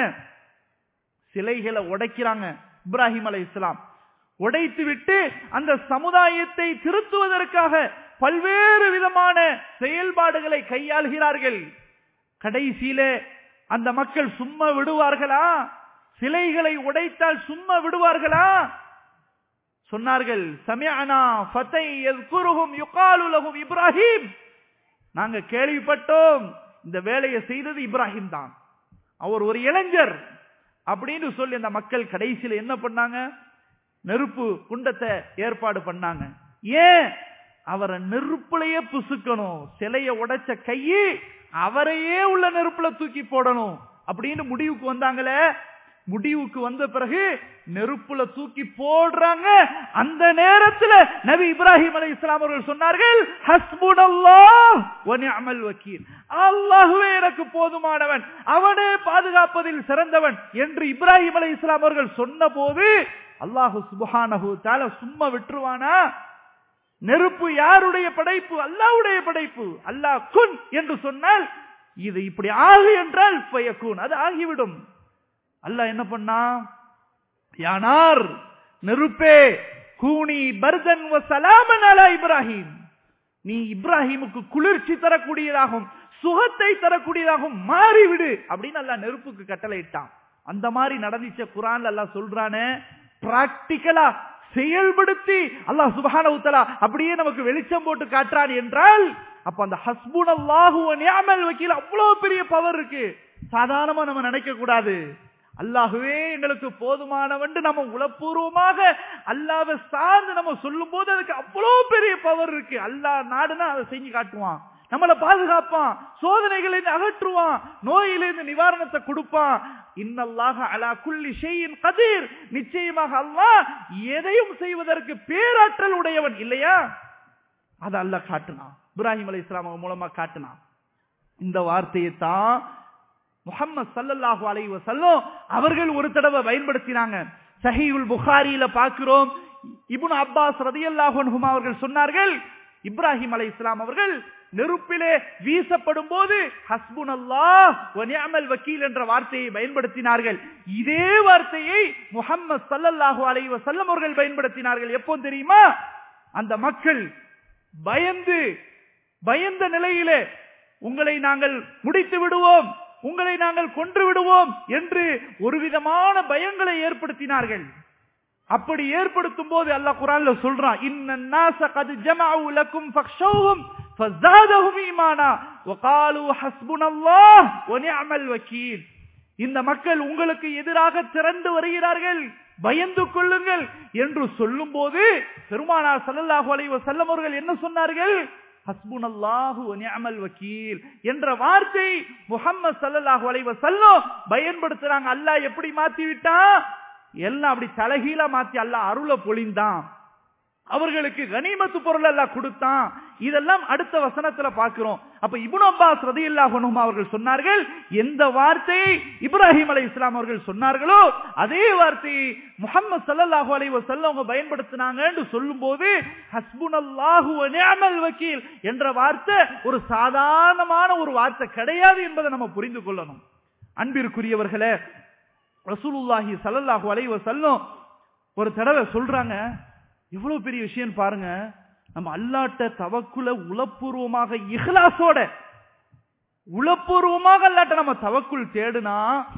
சிலைகளை உடைக்கிறாங்க இப்ராஹிம் அலைஹிஸ்ஸலாம். உடைத்து விட்டு அந்த சமுதாயத்தை திருத்துவதற்காக பல்வேறு விதமான செயல்பாடுகளை கையாள்கிறார்கள். கடைசியில அந்த மக்கள் சும்மா விடுவார்களா? சிலைகளை உடைத்தால் சும்மா விடுவார்களா? சொன்னார்கள், சமிஅனா ஃபதை யذ்குருஹும் யுகாலு லஹு இப்ராஹிம், நாங்க கேள்விப்பட்டோம் இந்த வேலையை செய்தது இப்ராஹிம் தான், அவர் ஒரு இளைஞர் அப்படின்னு சொல்லி அந்த மக்கள் கடைசியில என்ன பண்ணாங்க? நெருப்பு குண்டத்தை ஏற்பாடு பண்ணாங்க. ஏன்? அவரை நெருப்புலையே புசுக்கணும், சிலையை உடைச்ச கையை அவரையே உள்ள நெருப்புல தூக்கி போடணும் அப்படின்னு முடிவுக்கு வந்தாங்களே. முடிவுக்கு வந்த பிறகு நெருப்புல தூக்கி போடுறாங்க. அந்த நேரத்தில் நபி இப்ராஹிம் அலைஹிஸ்ஸலாம் அவர்கள் சொன்னார்கள், ஹஸ்புனல்லாஹ் வ நிஅமல் வக்கீல், அல்லாஹ்வே எனக்கு போதுமானவன், அவனே பாதுகாப்பதில் சிறந்தவன் என்று இப்ராஹிம் அலைஹிஸ்ஸலாம் அவர்கள் சொன்னபோது அல்லாஹ் சுப்ஹானஹு தஆலா சும்மா விட்டுருவானா? நெருப்பு யாருடைய படைப்பு? அல்லாஹ்வுடைய படைப்பு. அல்லாஹ் குன் என்று சொன்னால் இது இப்படி ஆகு என்றால் ஃபயகுன், அது ஆகிவிடும். அல்லாஹ் என்ன பண்ணா? யானார், நெருப்பே, கூனி பர்தன் வ சலாமன் அலா இப்ராஹிம், நீ இப்ராஹிமுக்கு குளிர்ச்சி தரக்கூடியதாகும், சுகத்தை தரக்கூடியதாகும் மாறிவிடு அப்படின்னு அல்லாஹ் நெருப்புக்கு கட்டளையிட்டான். அந்த மாதிரி நடந்துச்ச குர்ஆன்ல அல்லாஹ் சொல்றானே, பிராக்டிகலா செயல்படுத்தி அல்லாஹ் சுப்ஹானஹு தஆலா அப்படியே நமக்கு வெளிச்சம் போட்டு காட்டுறான் என்றால், அப்ப அந்த ஹஸ்புனல்லாஹு வ நிஅமல் வக்கீல் அவ்வளவு பெரிய பவர் இருக்கு. சாதாரணமா நம்ம நினைக்க கூடாது. அல்லாஹ்வே எங்களுக்கு போதுமானவன் நம்ம உளப்பூர்வமாக அல்லாஹ்வை சார்ந்து நம்ம சொல்லும் போது அதுக்கு அவ்வளவு பெரிய பவர் இருக்கு. அல்லாஹ் நாடுனா அதை செஞ்சு காட்டுவான், நம்மளை பாதுகாப்பான், சோதனைகளை அகற்றுவான், நோயிலிருந்து நிவாரணத்தை கொடுப்பான். இன்னல்லாஹ அலா குல்லி ஷைஇன் கதீர், நிச்சயமாக அல்லாஹ் எதையும் செய்வதற்கு பேராற்றல் உடையவன் இல்லையா? அத அல்லாஹ் காட்டினான், இப்ராஹிம் அலைஹிஸ்ஸலாம் மூலமா காட்டினான். இந்த வார்த்தையை தான் முஹம்மது ஸல்லல்லாஹு அலைஹி வஸல்லம் அவர்கள் ஒரு தடவை பயன்படுத்தினாங்க. சஹீஹுல் புகாரியில பார்க்கிறோம், இப்னு அப்பாஸ் ரலியல்லாஹு அன்ஹுமா அவர்கள் சொன்னார்கள், இப்ராஹிம் அலைஹிஸ்ஸலாம் அவர்கள் நெருப்பிலே வீசப்படும் போது ஹஸ்புனல்லாஹ் வ நிஅமல் வக்கீல் என்ற வார்த்தையை பயன்படுத்தினார்கள். இதே வார்த்தையை முஹம்மது ஸல்லல்லாஹு அலைஹி வஸல்லம் அவர்கள் பயன்படுத்தினார்கள். எப்போ தெரியுமா? அந்த மக்கள் பயந்த நிலையிலே உங்களை நாங்கள் முடித்து விடுவோம், உங்களை நாங்கள் கொன்று விடுவோம் என்று ஒரு விதமான பயங்களை ஏற்படுத்தினார்கள். அப்படி ஏற்படுத்தும் போது அல்லாஹ் குர்ஆன்ல சொல்றான், இன்னன் நாஸ கத் ஜமஉ லக்கும் ஃபக்ஷௌஹும் ஃபஸாதஹும் ஈமானா வகாலு ஹஸ்புனல்லாஹ் வ நிஅமல் வக்கீல், இந்த மக்கள் உங்களுக்கு எதிராக திரண்டு வருகிறார்கள், பயந்து கொள்ளுங்கள் என்று சொல்லும் போது பெருமானார் ஸல்லல்லாஹு அலைஹி வஸல்லம் அவர்கள் என்ன சொன்னார்கள்? ஹஸ்புனல்லாஹு வ நிஅமல் வக்கீல் என்ற வார்த்தை முஹம்மது ஸல்லல்லாஹு அலைஹி வஸல்லம் பயன்படுத்துறாங்க. அல்லாஹ் எப்படி மாத்தி விட்டான்? எல்லாம் அப்படி தலைகீழா மாத்தி அல்லாஹ் அருளை பொழிந்தான். அவர்களுக்கு கனிமத்து பொருள் எல்லாம் கொடுத்தான். இதெல்லாம் அடுத்த வசனத்துல பார்க்கிறோம். அப்ப இப்னு அப்பாஸ் ரலியல்லாஹு அன்ஹு அவர்கள் சொன்னார்கள், எந்த வார்த்தையை இப்ராஹிம் அலைஹிஸ்ஸலாம் அவர்கள் சொன்னார்களோ அதே வார்த்தையை முஹம்மது ஸல்லல்லாஹு அலைஹி வஸல்லம் அவங்க பயன்படுத்தினாங்க என்று சொல்லும்போது ஹஸ்புனல்லாஹு வ நிஅமல் வக்கீல் என்ற வார்த்தை ஒரு சாதாரணமான ஒரு வார்த்தை கிடையாது என்பதை நம்ம புரிந்து கொள்ளணும். அன்பிற்குரியவர்களே, ரசூலுல்லாஹி ஸல்லல்லாஹு அலைஹி வஸல்லம் ஒரு தடவை சொல்றாங்க, எவ்வளவு பெரிய விஷயம் பாருங்க, நம்ம அல்லாஹ்ட்ட தவக்குல உளப்பூர்வமாக இஹ்லாஸோட உளப்பூர்வமாக அல்லாஹ்ட்ட நம்ம தவக்குல் தேடுனா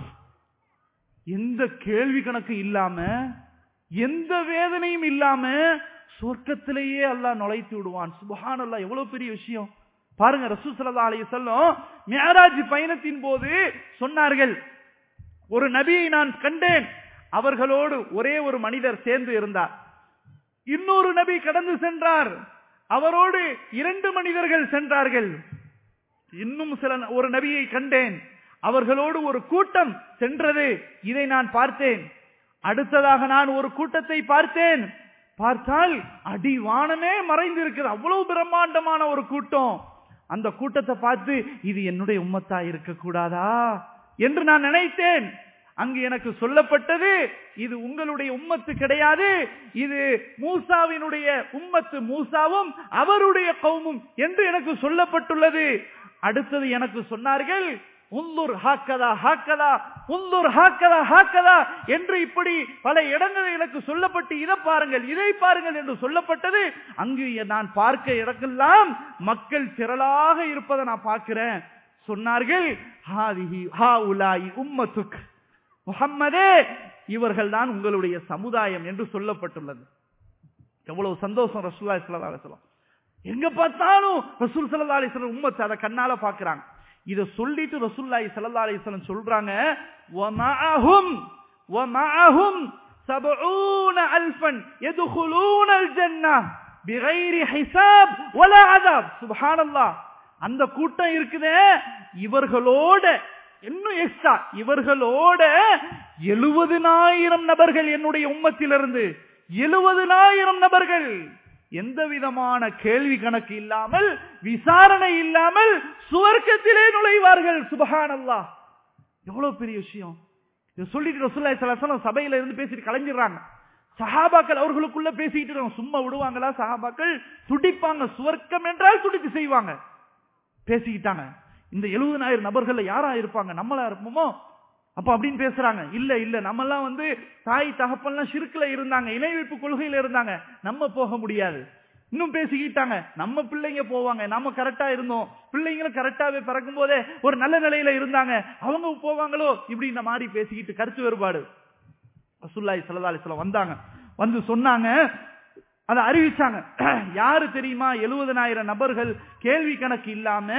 எந்த கேள்வி கணக்கு இல்லாம எந்த வேதனையும் இல்லாம சொர்க்கத்திலேயே அல்லாஹ் நுழைத்து விடுவான். சுப்ஹானல்லாஹ், எவ்வளவு பெரிய விஷயம் பாருங்க. ரசூல் ஸல்லல்லாஹு அலைஹி வஸல்லம் மிஅராஜ் பயணத்தின் போது சொன்னார்கள், ஒரு நபியை நான் கண்டேன், அவர்களோடு ஒரே ஒரு மனிதர் சேர்ந்து இருந்தார். இன்னொரு நபி கடந்து சென்றார், அவரோடு 2 மனிதர்கள் சென்றார்கள். இன்னும் ஒரு நபியை கண்டேன், அவர்களோடு ஒரு கூட்டம் சென்றது, இதை நான் பார்த்தேன். அடுத்ததாக நான் ஒரு கூட்டத்தை பார்த்தேன், பார்த்தால் அடிவானமே மறைந்து இருக்கிறது, அவ்வளவு பிரம்மாண்டமான ஒரு கூட்டம். அந்த கூட்டத்தை பார்த்து இது என்னுடைய உம்மத்தா இருக்க கூடாதா என்று நான் நினைத்தேன். அங்கு எனக்கு சொல்லப்பட்டது, இது உங்களுடைய உம்மத்து கிடையாது, இது மூசாவினுடைய உம்மத்து, மூசாவும் அவருடைய கௌமும் என்று எனக்கு சொல்லப்பட்டுள்ளது. அடுத்தது எனக்கு சொன்னார்கள், உன்துர் ஹாக்கதா ஹாக்கதா உன்துர் ஹாக்கதா ஹாக்கதா என்று இப்படி பல இடங்களில் எனக்கு சொல்லப்பட்டு இதை பாருங்கள் இதை பாருங்கள் என்று சொல்லப்பட்டது. அங்கு நான் பார்க்க இடங்கெல்லாம் மக்கள் திரளாக இருப்பதை நான் பார்க்கிறேன். சொன்னார்கள், ஹாதிஹி ஹாஉலாஇ உம்மத்துக், முஹம்மதே இவர்கள் தான் உங்களுடைய சமுதாயம் என்று சொல்லப்பட்டுள்ளது. எவ்வளவு சந்தோஷம் ரசூலுல்லாஹி ஸல்லல்லாஹு அலைஹி வஸல்லம். எங்க பார்த்தாலும் ரசூல் ஸல்லல்லாஹு அலைஹி வஸல்லம் உம்மத் அத கண்ணால பாக்குறாங்க. இத சொல்லிட்டு ரசூலுல்லாஹி ஸல்லல்லாஹு அலைஹி வஸல்லம் சொல்றாங்க, வமஅஹும் 70000 யதுகுலூனல் ஜன்னah பிகைரி ஹிசாப் வலா அஸாப். சுப்ஹானல்லாஹ், அந்த கூட்டம் இருக்குதே, இவர்களோட இன்னும் எக்ஸ்ட்ரா இவர்களோட 70000 நபர்கள் என்னுடைய உம்மத்திலிருந்து 70000 நபர்கள் எந்த விதமான கேள்வி கணக்கு இல்லாமல் விசாரணை இல்லாமல் சுவர்க்கத்திலே நுழைவார்கள். சுப்ஹானல்லாஹ், எவ்வளவு பெரிய விஷயம். இத சொல்லிட்டு ரசூலுல்லாஹி ஸல்லல்லாஹு அலைஹி வஸல்லம் சபையில இருந்து பேசிட்டு கலைஞ்சிடுறாங்க. சஹாபாக்கள் அவர்களுக்குள்ள பேசிட்டு சும்மா விடுவாங்களா? சஹாபாக்கள் துடிப்பாங்க, சுவர்க்கம் என்றால் துடித்து செய்வாங்க. பேசிக்கிட்டாங்க, இந்த 70000 நபர்கள்ல யாரா இருப்பாங்க, நம்மளா இருப்போமோ அப்ப அப்படின்னு பேசுறாங்க. இல்ல இல்ல, நம்ம எல்லாம் தாய் தகப்பன்லாம் ஷிர்க்ல இருந்தாங்க, இணை வைப்பு கொள்கையில இருந்தாங்க, நம்ம போக முடியாது. இன்னும் பேசிக்கிட்டாங்க, நம்ம பிள்ளைங்க போவாங்க, நாம கரெக்டா இருந்தோம், பிள்ளைங்களும் கரெக்டாவே பிறக்கும் போதே ஒரு நல்ல நிலையில இருந்தாங்க, அவங்க போவாங்களோ இப்படி இந்த மாதிரி பேசிக்கிட்டு கருத்து வேறுபாடு. ரசூலுல்லாஹி ஸல்லல்லாஹு அலைஹி வஸல்லம் வந்தாங்க, வந்து சொன்னாங்க, அதை அறிவிச்சாங்க. யாரு தெரியுமா? 70000 நபர்கள் கேள்வி கணக்கு இல்லாம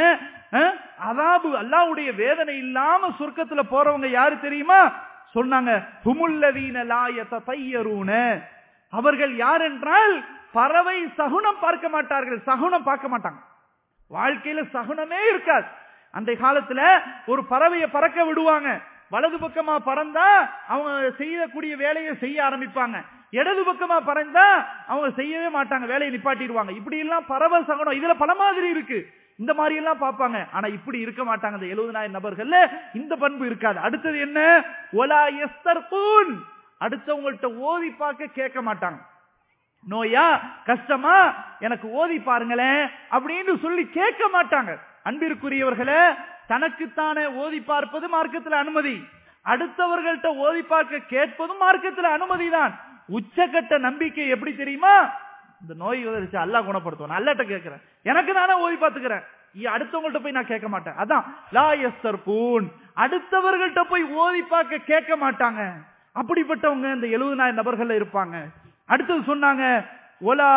அதாபு அல்லாஹ்வுடைய வேதனை இல்லாம சொர்க்கத்துல போறவங்க யாரு தெரியுமா? சொன்னாங்க, ஹுமுல்லதீன லா யததய்யரூன, அவர்கள் யார் என்றால் பறவை சகுனம் பார்க்க மாட்டார்கள். சகுனம் பார்க்க மாட்டாங்க, வாழ்க்கையில சகுனமே இருக்காது. அந்த காலத்துல ஒரு பறவையை பறக்க விடுவாங்க, வலது பக்கமா பறந்தா அவங்க செய்யக்கூடிய வேலையை செய்ய ஆரம்பிப்பாங்க, இடது பக்கமா பறந்தா அவங்க செய்யவே மாட்டாங்க, வேலையை நிப்பாட்டிடுவாங்க. இப்படி எல்லாம் பறவை சகுனம், இதுல பல மாதிரி இருக்கு, இந்த மாதிரி எல்லாம் பார்ப்பாங்க. ஆனா இப்படி இருக்க மாட்டாங்க. இந்த 70000 நபர்கள்ல இந்த பண்பு இருக்காது. அடுத்தது என்ன? ஒலா யஸ்தர்கூன், அடுத்தவங்கள்ட்ட ஓதி பார்க்க கேட்க மாட்டாங்க. நோயா கஷ்டமா எனக்கு ஓதி பாருங்களேன் அப்படின்னு சொல்லி கேட்க மாட்டாங்க. அன்பிற்குரியவர்களே, தனக்குத்தானே ஓதி பார்ப்பது மார்க்கத்தில் அனுமதி, அடுத்தவர்கள்ட்ட ஓதி பார்க்க கேட்பதும் மார்க்கத்தில் அனுமதிதான். உச்சகட்ட நம்பிக்கை எப்படி தெரியுமா? இந்த நோய் வந்துருச்சு, அல்லாஹ் குணப்படுத்துவான், அல்லாஹ்ட்ட கேட்கிறேன், எனக்கு நானே ஓதி பார்த்துக்கிறேன், அடுத்தவங்கள்ட்ட போய் நான் கேட்க மாட்டேன். அதான் லா யஸ்தர்கூன், அடுத்தவர்கள்ட்ட போய் ஓதி பார்க்க கேட்க மாட்டாங்க. அப்படிப்பட்டவங்க இந்த 70000 நபர்கள் இருப்பாங்க. அடுத்தது சொன்னாங்க, ஒலா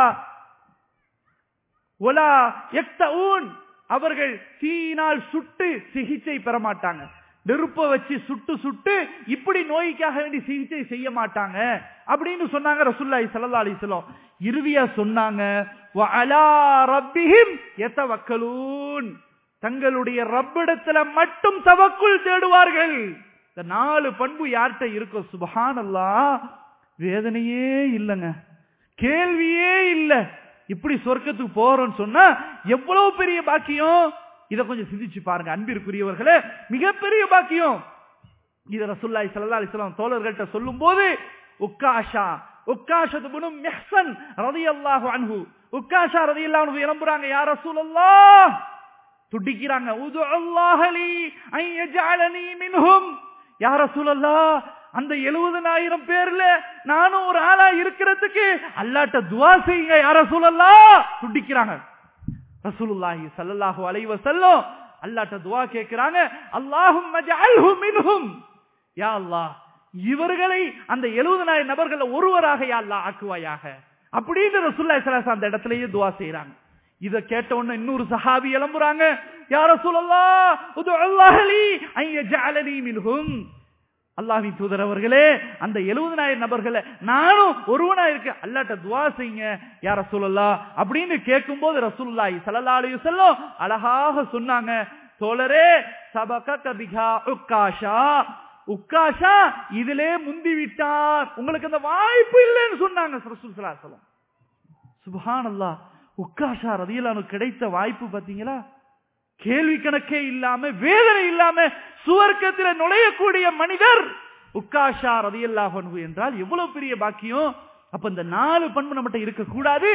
ஒலா யக்தஊன், அவர்கள் தீயினால் சுட்டு சிகிச்சை பெற மாட்டாங்க. நெருப்ப வச்சு சுட்டு சுட்டு இப்படி நோய்க்காக வேண்டி சிகிச்சை செய்ய மாட்டாங்க அப்படின்னு சொன்னாங்க ரசூலுல்லாஹி ஸல்லல்லாஹு அலைஹி வஸல்லம். இறுதியா சொன்னாங்க, வஅலா ரப்பிஹிம் யதவக்கலூன், தங்களுடைய ரப்பிடத்துல மட்டும் தவக்குல் தேடுவார்கள். இந்த 4 பண்பு யார்கிட்ட இருக்கும்? சுப்ஹானல்லாஹ், வேதனையே இல்லைங்க, கேள்வியே இல்ல. இப்படி சொர்க்கத்துக்கு போறோம்னு சொன்னா எவ்வளவு பெரிய பாக்கியம். இத கொஞ்சம் சிந்திச்சு பாருங்க அன்பிற்குரியவர்களே, மிகப்பெரிய பாக்கியம். இத ரசூலுல்லாஹி ஸல்லல்லாஹு அலைஹி வஸல்லம் தோழர்கள்ட்ட சொல்லும்போது உக்காஷா இப்னு மிஹ்சன் ரலியல்லாஹு அன்ஹு உக்காஷா ரலியல்லாஹு அன்ஹு எழும்புறாங்க, யா ரசூலல்லாஹ், துடிக்கிறாங்க, உதுல்லாஹ லீ அன் யஜஅலனி மின்ஹும், யா ரசூலல்லாஹ், அந்த 70,000 பேர்ல நானும் ஒரு ஆளா இருக்கிறதுக்கு அல்லாஹ்ட்ட துஆ செய்யுங்க யா ரசூலல்லாஹ். துடிக்கிறாங்க. ரசூலுல்லாஹி ஸல்லல்லாஹு அலைஹி வஸல்லம் அல்லாஹ்ட்ட துஆ கேக்குறாங்க, அல்லாஹும்ம ஜஅல்ஹு மின்ஹும், யா அல்லாஹ், இவர்களை அந்த 70,000 நபர்கள ஒருவராக யா அல்லாஹ் ஆக்குவாயாக அப்படின்னு ரசூலுல்லாஹி ஸல்லல்லாஹு அலைஹி வஸல்லம் அந்த இடத்திலேயே துஆ செய்றாங்க. இத கேட்ட உடனே இன்னொரு சஹாபி எழும்புறாங்க, யா ரசூலல்லாஹ், உதுல்லாஹ லீ அன் யஜஅலனி மின்ஹும், அல்லாஹ்வின் தூதர் அவர்களே, அந்த 70,000 நபர்கள நானும் ஒருவனா இருக்க அல்லாஹ்ட்ட துஆ செய்யுங்க யா ரசூலல்லாஹ் அப்படின்னு கேட்கும்போது ரசூலுல்லாஹி ஸல்லல்லாஹு அலைஹி வஸல்லம் அழகாக சொன்னாங்க, தோழரே, சபகக பிஹா உக்காஷா, உக்காஷா இதிலே முந்தி விட்டார், உங்களுக்கு அந்த வாய்ப்பு இல்லைன்னு சொன்னாங்க ரசூல் ஸல்லல்லாஹு அலைஹி வஸல்லம். சுப்ஹானல்லாஹ், உக்காஷா ரலியல்லாஹு அன்ஹு கிடைத்த வாய்ப்பு பாத்தீங்களா? கேள்வி கணக்கே இல்லாம வேதனை இல்லாம சுவர்க்கத்தில் நுழையக்கூடிய மனிதர் உக்காஷா ரலியல்லாஹு அன்ஹு என்றால் எவ்வளவு பெரிய பாக்கியம். அப்ப இந்த 4 பண்பு நம்மகிட்ட இருக்க கூடாது,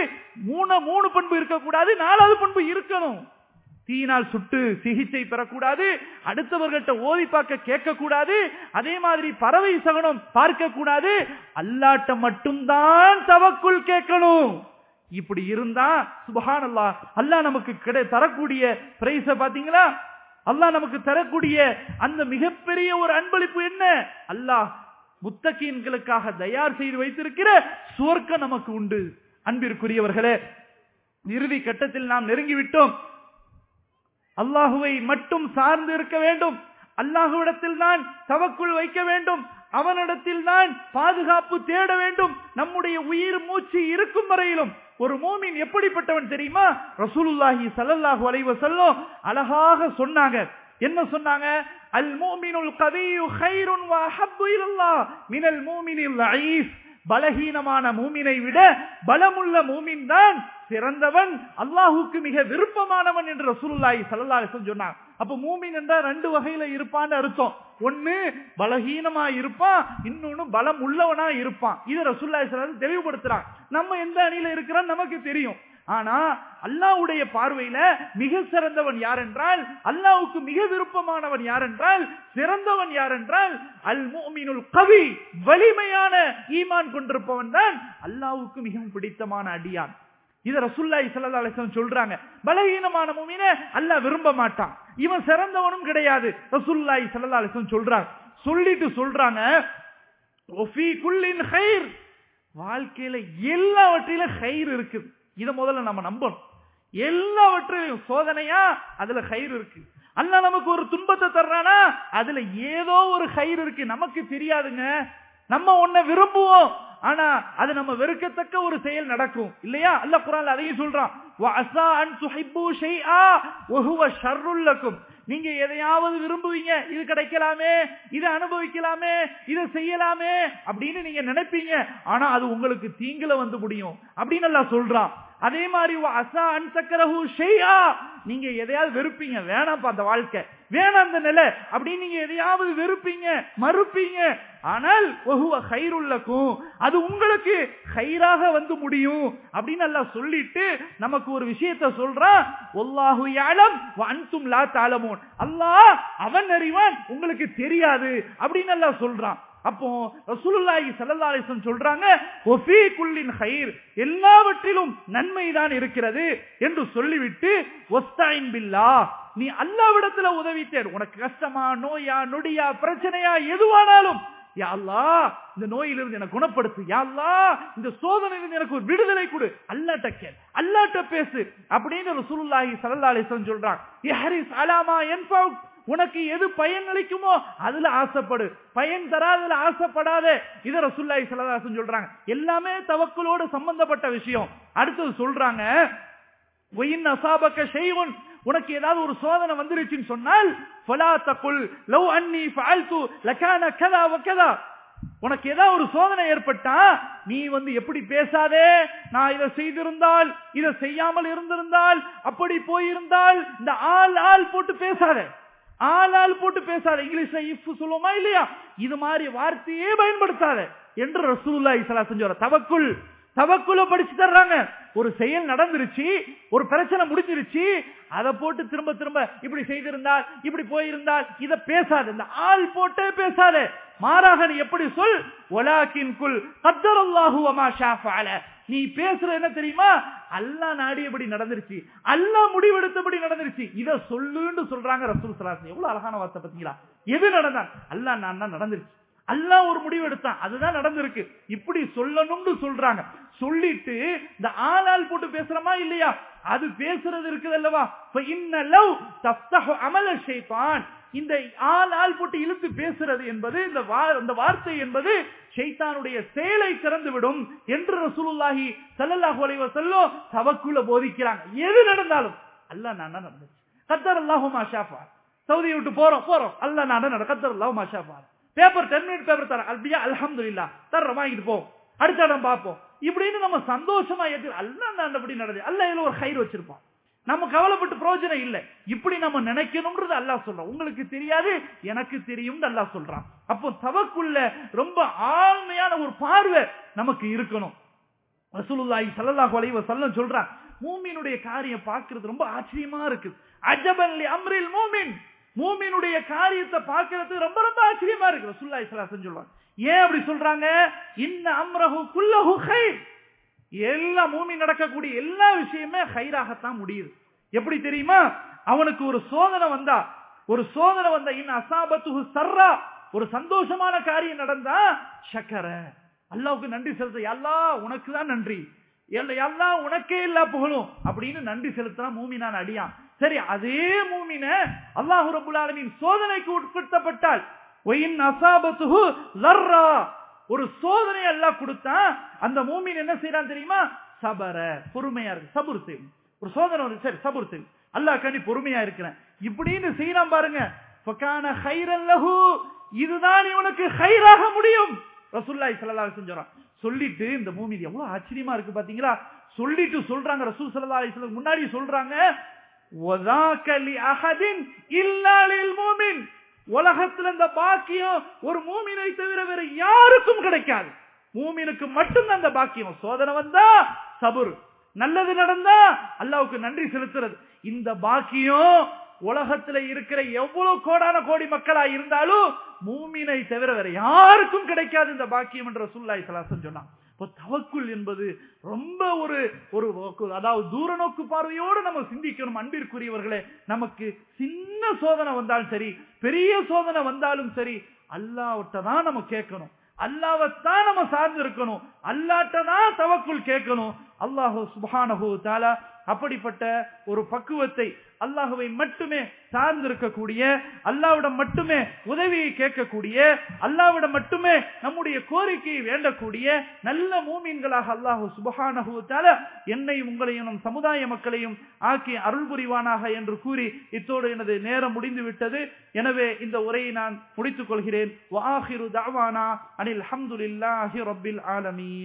3 பண்பு இருக்க கூடாது, 4வது பண்பு இருக்கணும். தீயினால் சுட்டு சிகிச்சை பெறக்கூடாது, அடுத்தவர்கள்ட்ட ஓதி பார்க்க கேட்க கூடாது, அதே மாதிரி பறவை சகனம் பார்க்க கூடாது, அல்லாஹ்ட்ட மட்டும்தான் தவக்குல் கேட்கணும். இப்படி இருந்தா சுப்ஹானல்லாஹ், அல்லாஹ் நமக்கு தரக்கூடிய பிரைஸ பாத்தீங்களா? அல்லாஹ் நமக்கு தரக்கூடிய அந்த மிகப்பெரிய ஒரு அன்பளிப்பு என்ன? அல்லாஹ் முத்தகீன்களுக்காக தயார் செய்து வைத்திருக்கிற சுவர்க்கம் நமக்கு உண்டு. அன்பிற்குரியவர்களே, இறுதி கட்டத்தில் நாம் நெருங்கிவிட்டோம். அல்லாஹுவை மட்டும் சார்ந்து இருக்க வேண்டும், அல்லாஹுவிடத்தில் தான் தவக்குல் வைக்க வேண்டும், அவனிடத்தில் தான் பாதுகாப்பு தேட வேண்டும். நம்முடைய உயிர் மூச்சு இருக்கும் வரையிலும் ஒரு மூமின் எப்படிப்பட்டவன் தெரியுமா? ரசூலுல்லாஹி ஸல்லல்லாஹு அலைஹி வஸல்லம் அழகாக சொன்னாங்க. என்ன சொன்னாங்க? அல் மூமினுல் கவியு கைருன் வ அஹப்பு இலல்லாஹ் மினல் மூமினில் லஈஃப், பலஹீனமான மூமினை விட பலமுள்ள மூமின் தான் சிறந்தவன், அல்லாஹ்வுக்கு மிக விருப்பமானவன் என்று ரசூலுல்லாஹி ஸல்லல்லாஹு அலைஹி வஸல்லம் சொன்னாங்க. அப்ப மூமின் என்றால் 2 வகையில இருப்பான்னு அர்த்தம். ஒன்னு பலஹீனமா இருப்பான், இன்னொன்னு பலம் உள்ளவனா இருப்பான். இத ரசூலுல்லாஹி ஸல்லல்லாஹு அலைஹி வஸல்லம் தெளிவுபடுத்துறாங்க. நம்ம எந்த அணியில இருக்கிறோம் நமக்கு தெரியும். ஆனா அல்லாஹ்வுடைய பார்வையில மிக சிறந்தவன் யார் என்றால், அல்லாஹ்வுக்கு மிக விருப்பமானவன் யார் என்றால், சிறந்தவன் யார் என்றால் அல் முஃமினுல் கவி, வலிமையான ஈமான் கொண்டிருப்பவன் தான் அல்லாஹ்வுக்கு மிகவும் பிடித்தமான அடியான். இத ரசூலுல்லாஹி ஸல்லல்லாஹு அலைஹி வஸல்லம் சொல்றாங்க. பலஹீனமான முஃமினை அல்லாஹ் விரும்ப மாட்டான், இவன் சிறந்தவனும் கிடையாது. ரசூலுல்லாஹி ஸல்லல்லாஹு அலைஹி வஸல்லம் சொல்றாங்க. சொல்லிட்டு சொல்றாங்க, வஃபீ குல்லின் கைர், வாழ்க்கையில எல்லாவற்றிலும் கைர் இருக்கு. இத முதல்ல நம்ம நம்பணும். எல்லாவற்றிலும் சோதனையா, அதுல கைர் இருக்கு. அல்லாஹ் நமக்கு ஒரு துன்பத்தை தர்றானா, அதுல ஏதோ ஒரு கைர் இருக்கு, நமக்கு தெரியாதுங்க. நம்ம ஒன்ன விரும்புவோம், ஆனா அது நம்ம வெறுக்கத்தக்க ஒரு செயல் நடக்கும் இல்லையா? அல்லாஹ் குர்ஆன்ல அதையும் சொல்றான், வஅஸா அன் துஹிப்பு ஷைஆ வஹுவ ஷர்ருல் லக்கும், நீங்க எதையாவது விரும்புவீங்க, இது கிடைக்கலாமே, இதை அனுபவிக்கலாமே, இதை செய்யலாமே அப்படின்னு நீங்க நினைப்பீங்க, ஆனா அது உங்களுக்கு தீங்குல வந்து முடியும் அப்படின்னு அல்லாஹ் சொல்றான். அதே மாதிரி வஅஸா அன் தக்ரஹு ஷைஆ, நீங்க எதையாவது வெறுப்பீங்க, வேணாம்ப்பா அந்த வாழ்க்கை, வேணாம் அந்த நிலை அப்படின்னு நீங்க எதையாவது வெறுப்பீங்க, மறுப்பீங்க, ஆனால் வஹுவ கைருல் லக்கும், அது உங்களுக்கு கைராக வந்து முடியும் அப்படின்னு அல்லாஹ் சொல்லிட்டு நமக்கு ஒரு விஷயத்தை சொல்றான். வல்லாஹு யஅலம் வ அன்தும் லா தஅலமூன், அல்லாஹ் அவன் அறிவான், உங்களுக்கு தெரியாது அப்படின்னு அல்லாஹ் சொல்றான். அப்போ ரசூலுல்லாஹி ஸல்லல்லாஹு அலைஹி வஸல்லம் சொல்றாங்க, வஃபீ குல்லின் கைர், எல்லாவற்றிலும் நன்மைதான் இருக்கிறது என்று சொல்லிவிட்டு, வஸ்தஈன் பில்லாஹ், நீ அல்லாஹ்விடத்துல உதவி தேடு. உனக்கு கஷ்டமா, நோயா, நொடியா, பிரச்சனையா, எதுவானாலும், யா அல்லாஹ் இந்த நோயிலிருந்து எனக்கு குணப்படுத்து, யா அல்லாஹ் இந்த சோதனையிலிருந்து எனக்கு ஒரு விடுதலை கொடு, அல்லாஹ்ட்ட கேள், அல்லாஹ்ட்ட பேசு அப்படின்னு ரசூலுல்லாஹி ஸல்லல்லாஹு அலைஹி வஸல்லம் சொல்றாங்க. இஹ்ரிஸ் அலா மா யன்ஃபஉக், உனக்கு எது பயன் அளிக்குமோ அதுல ஆசைப்படு, பயன் தராதல ஆசைப்படாத. இத ரசூலுல்லாஹி ஸல்லல்லாஹு அலைஹி வஸல்லம் சொல்றாங்க. எல்லாமே தவக்குலோடு சம்பந்தப்பட்ட விஷயம். அடுத்து சொல்றாங்க, வஇன் அஸாபக ஷைஉன், உனக்கு ஏதாவது ஒரு சோதனை வந்துருச்சுன்னு சொன்னால், ஃபலா தகுல் லவ் அன்னி ஃபஅல்து லகான கதா வகதா, உனக்கு ஏதாவது ஒரு சோதனை ஏற்பட்டா நீ எப்படி பேசாதே, நான் இதை செய்திருந்தால், இதை செய்யாமல் இருந்திருந்தால், அப்படி போயிருந்தால், இந்த ஆள் போட்டு பேசாத, ஆள் போட்டு பேசாத. இங்கிலீஷ்ல இஃப் சொல்லுவோமா இல்லையா, இது மாதிரி வார்த்தையே பயன்படுத்தாத என்று ரசூலுல்லாஹி ஸல்லல்லாஹு அலைஹி வஸல்லம் தவக்குல படிச்சு தர்றாங்க. ஒரு செயல் நடந்துருச்சு, ஒரு பிரச்சனை முடிஞ்சிருச்சு, அதை போட்டு திரும்ப திரும்ப இப்படி செய்திருந்தால், இப்படி போயிருந்தால், இதை பேசாத, இந்த ஆள் போட்டே பேசாத. மாறாக நீ எப்படி சொல், வலாக்கின் குல் கத்தரல்லாஹு வமா ஷா ஃபஅல. நீ பேசுற என்ன தெரியுமா, அல்லாஹ் நாடியபடி நடந்துருச்சு, அல்லாஹ் முடிவெடுத்தபடி நடந்துருச்சு, இத சொல்லுன்னு சொல்றாங்க ரசூல் ஸல்லல்லாஹு அலைஹி வஸல்லம். எவ்வளவு அழகான வார்த்தை பாத்தீங்களா. எது நடந்தான், அல்லாஹ் நான் நடந்துருச்சு, அல்லாஹ் ஒரு முடிவு எடுத்தான், அதுதான் நடந்திருக்கு, இப்படி சொல்லணும்னு சொல்றாங்க. சொல்லிட்டு இந்த ஆளால் போட்டு பேசுறமா இல்லையா, அது பேசுறது இருக்குது அல்லவா, இன்னலவ் தஃப்தஹு அமல ஷைத்தான். இந்த ஆள் போட்டு இழுத்து பேசுறது என்பது, இந்த வார்த்தை என்பது ஷைத்தானுடைய செயலை திறந்து விடும் என்று ரசூலுல்லாஹி ஸல்லல்லாஹு அலைஹி வஸல்லம் தவக்குல போதிக்கிறாங்க. எது நடந்தாலும் அல்லாஹ் நான் நடந்துச்சு, கத்தரல்லாஹு மா ஷா ஃபஅல். சவுதியை விட்டு போறோம், அல்லாஹ் நான் கத்தரல்லாஹு மா ஷா ஃபஅல். பேப்பர் 10 மினிட் பேப்பர் தர அப்படியே அல்ஹம்துலில்லாஹ் தர வாங்கிட்டு போவோம், அடுத்த இடம் பார்ப்போம், இப்படின்னு நம்ம சந்தோஷமா ஏத்து அல்லாஹ் நல்லபடி நடந்து, அல்லாஹ் இதுல ஒரு கயிறு வச்சிருப்பான், நம்ம கவலைப்பட்டு பிரயோஜனம் இல்லை, இப்படி நம்ம நினைக்கணும்ன்றது அல்லாஹ் சொல்றான். உங்களுக்கு தெரியாது, எனக்கு தெரியும் அல்லாஹ் சொல்றான். அப்போ தவக்குள்ள ரொம்ப ஆழ்மையான ஒரு பார்வை நமக்கு இருக்கணும். ரசூலுல்லாஹி ஸல்லல்லாஹு அலைஹி வஸல்லம் சொல்றான், மூமினுடைய காரியம் பார்க்கிறது ரொம்ப ஆச்சரியமா இருக்கு. அஜபன் லி அம்ரில் மூமின், மூமினுடைய காரியத்தை பார்க்கிறது ரொம்ப ரொம்ப ஆச்சரியமா இருக்கு. ரசூலுல்லாஹி ஸல்லல்லாஹு அலைஹி வஸல்லம் சொல்றாங்க. ஏன் அப்படி சொல்றாங்க, இன்ன அம்ரஹு குல்லஹு கைர். எல்லா மூமின் நடக்கக்கூடிய எல்லா விஷயமே கைராகத்தான் முடியுது. எப்படி தெரியுமா, அவனுக்கு ஒரு சோதனை வந்தா இன் அஸாபத்துஹு சர்ரா, ஒரு சந்தோஷமான காரியம் நடந்தா ஷக்கர, அல்லாஹ்வுக்கு நன்றி செலுத்த, அல்லாஹ் உனக்கு தான் நன்றி, அல்லாஹ் உனக்கே எல்லா புகழும் அப்படின்னு நன்றி செலுத்தினா மூமினான அடியான். சரி, அதே மூமின அல்லாஹ் ரப்பல் ஆலமீன் சோதனைக்கு உட்படுத்தப்பட்டால், ஒயின் அஸாபத்துஹு ஸர்ரா, ஒரு சோதனை அல்லாஹ் கொடுத்தா அந்த மூமின் என்ன செய்யறான் தெரியுமா, சபர, பொறுமையா இருக்கு, சபுர் செய்யும். ஒரு சோதனை வந்து சரி சபுர் செய்யும், அல்லாஹ் கண்டி பொறுமையா இருக்கிறேன் இப்படின்னு செய்யலாம் பாருங்க, ஃபகான கைரன் லஹு, இதுதான் இவனுக்கு கைராக முடியும். ரசூலுல்லாஹி ஸல்லல்லாஹு அலைஹி வஸல்லம் சொல்லிட்டு, இந்த மூமின் எவ்வளவு ஆச்சரியமா இருக்கு பாத்தீங்களா, சொல்லிட்டு சொல்றாங்க, ரசூல் ஸல்லல்லாஹு அலைஹி வஸல்லம் முன்னாடி சொல்றாங்க, வஸாக லி அஹதின் இல்லா லில் மூமின், உலகத்துல இந்த பாக்கியம் ஒரு மூமினை தவிர வேற யாருக்கும் கிடைக்காது, மூமினுக்கு மட்டும் அந்த பாக்கியம். சோதனை வந்தா சபுர், நல்லது நடந்தா அல்லாஹ்வுக்கு நன்றி செலுத்துறது, இந்த பாக்கியம் உலகத்துல இருக்கிற எவ்வளவு கோடான கோடி மக்களா இருந்தாலும் மூமினை தவிர வேற யாருக்கும் கிடைக்காது இந்த பாக்கியம் என்று ரசூலுல்லாஹி ஸல்லல்லாஹு அலைஹி வஸல்லம் சொன்னாங்க. தவக்குல் என்பது ரொம்ப ஒரு அதாவது தூர நோக்கு பார்வையோடு நம்ம சிந்திக்கணும். அன்பிற்குரியவர்களே, நமக்கு சின்ன சோதனை வந்தாலும் சரி, பெரிய சோதனை வந்தாலும் சரி, அல்லாஹ்விட்ட தான் நம்ம கேட்கணும், அல்லாஹ்வைத்தான் நம்ம சார்ந்து இருக்கணும், அல்லாஹ்ட்ட தான் தவக்குல் கேட்கணும். அல்லாஹ் சுப்ஹானஹு வ தஆலா அப்படிப்பட்ட ஒரு பக்குவத்தை, அல்லாஹ்வை மட்டுமே சார்ந்து இருக்கக்கூடிய, அல்லாஹ்விடம் மட்டுமே உதவியை கேட்கக்கூடிய, அல்லாஹ்விடம் மட்டுமே நம்முடைய கோரிக்கையை வேண்டக்கூடிய நல்ல மூமின்களாக அல்லாஹ் சுப்ஹானஹு வ தஆலா என்னையும் உங்களையும் நம் சமுதாய மக்களையும் ஆக்கி அருள் புரிவானாக என்று கூறி இத்தோடு எனது நேரம் முடிந்து விட்டது. எனவே இந்த உரையை நான் முடித்துக் கொள்கிறேன். வ ஆகிரு தஅவானா அனில் ஹம்துலில்லாஹி ரப்பில் ஆலமீன்.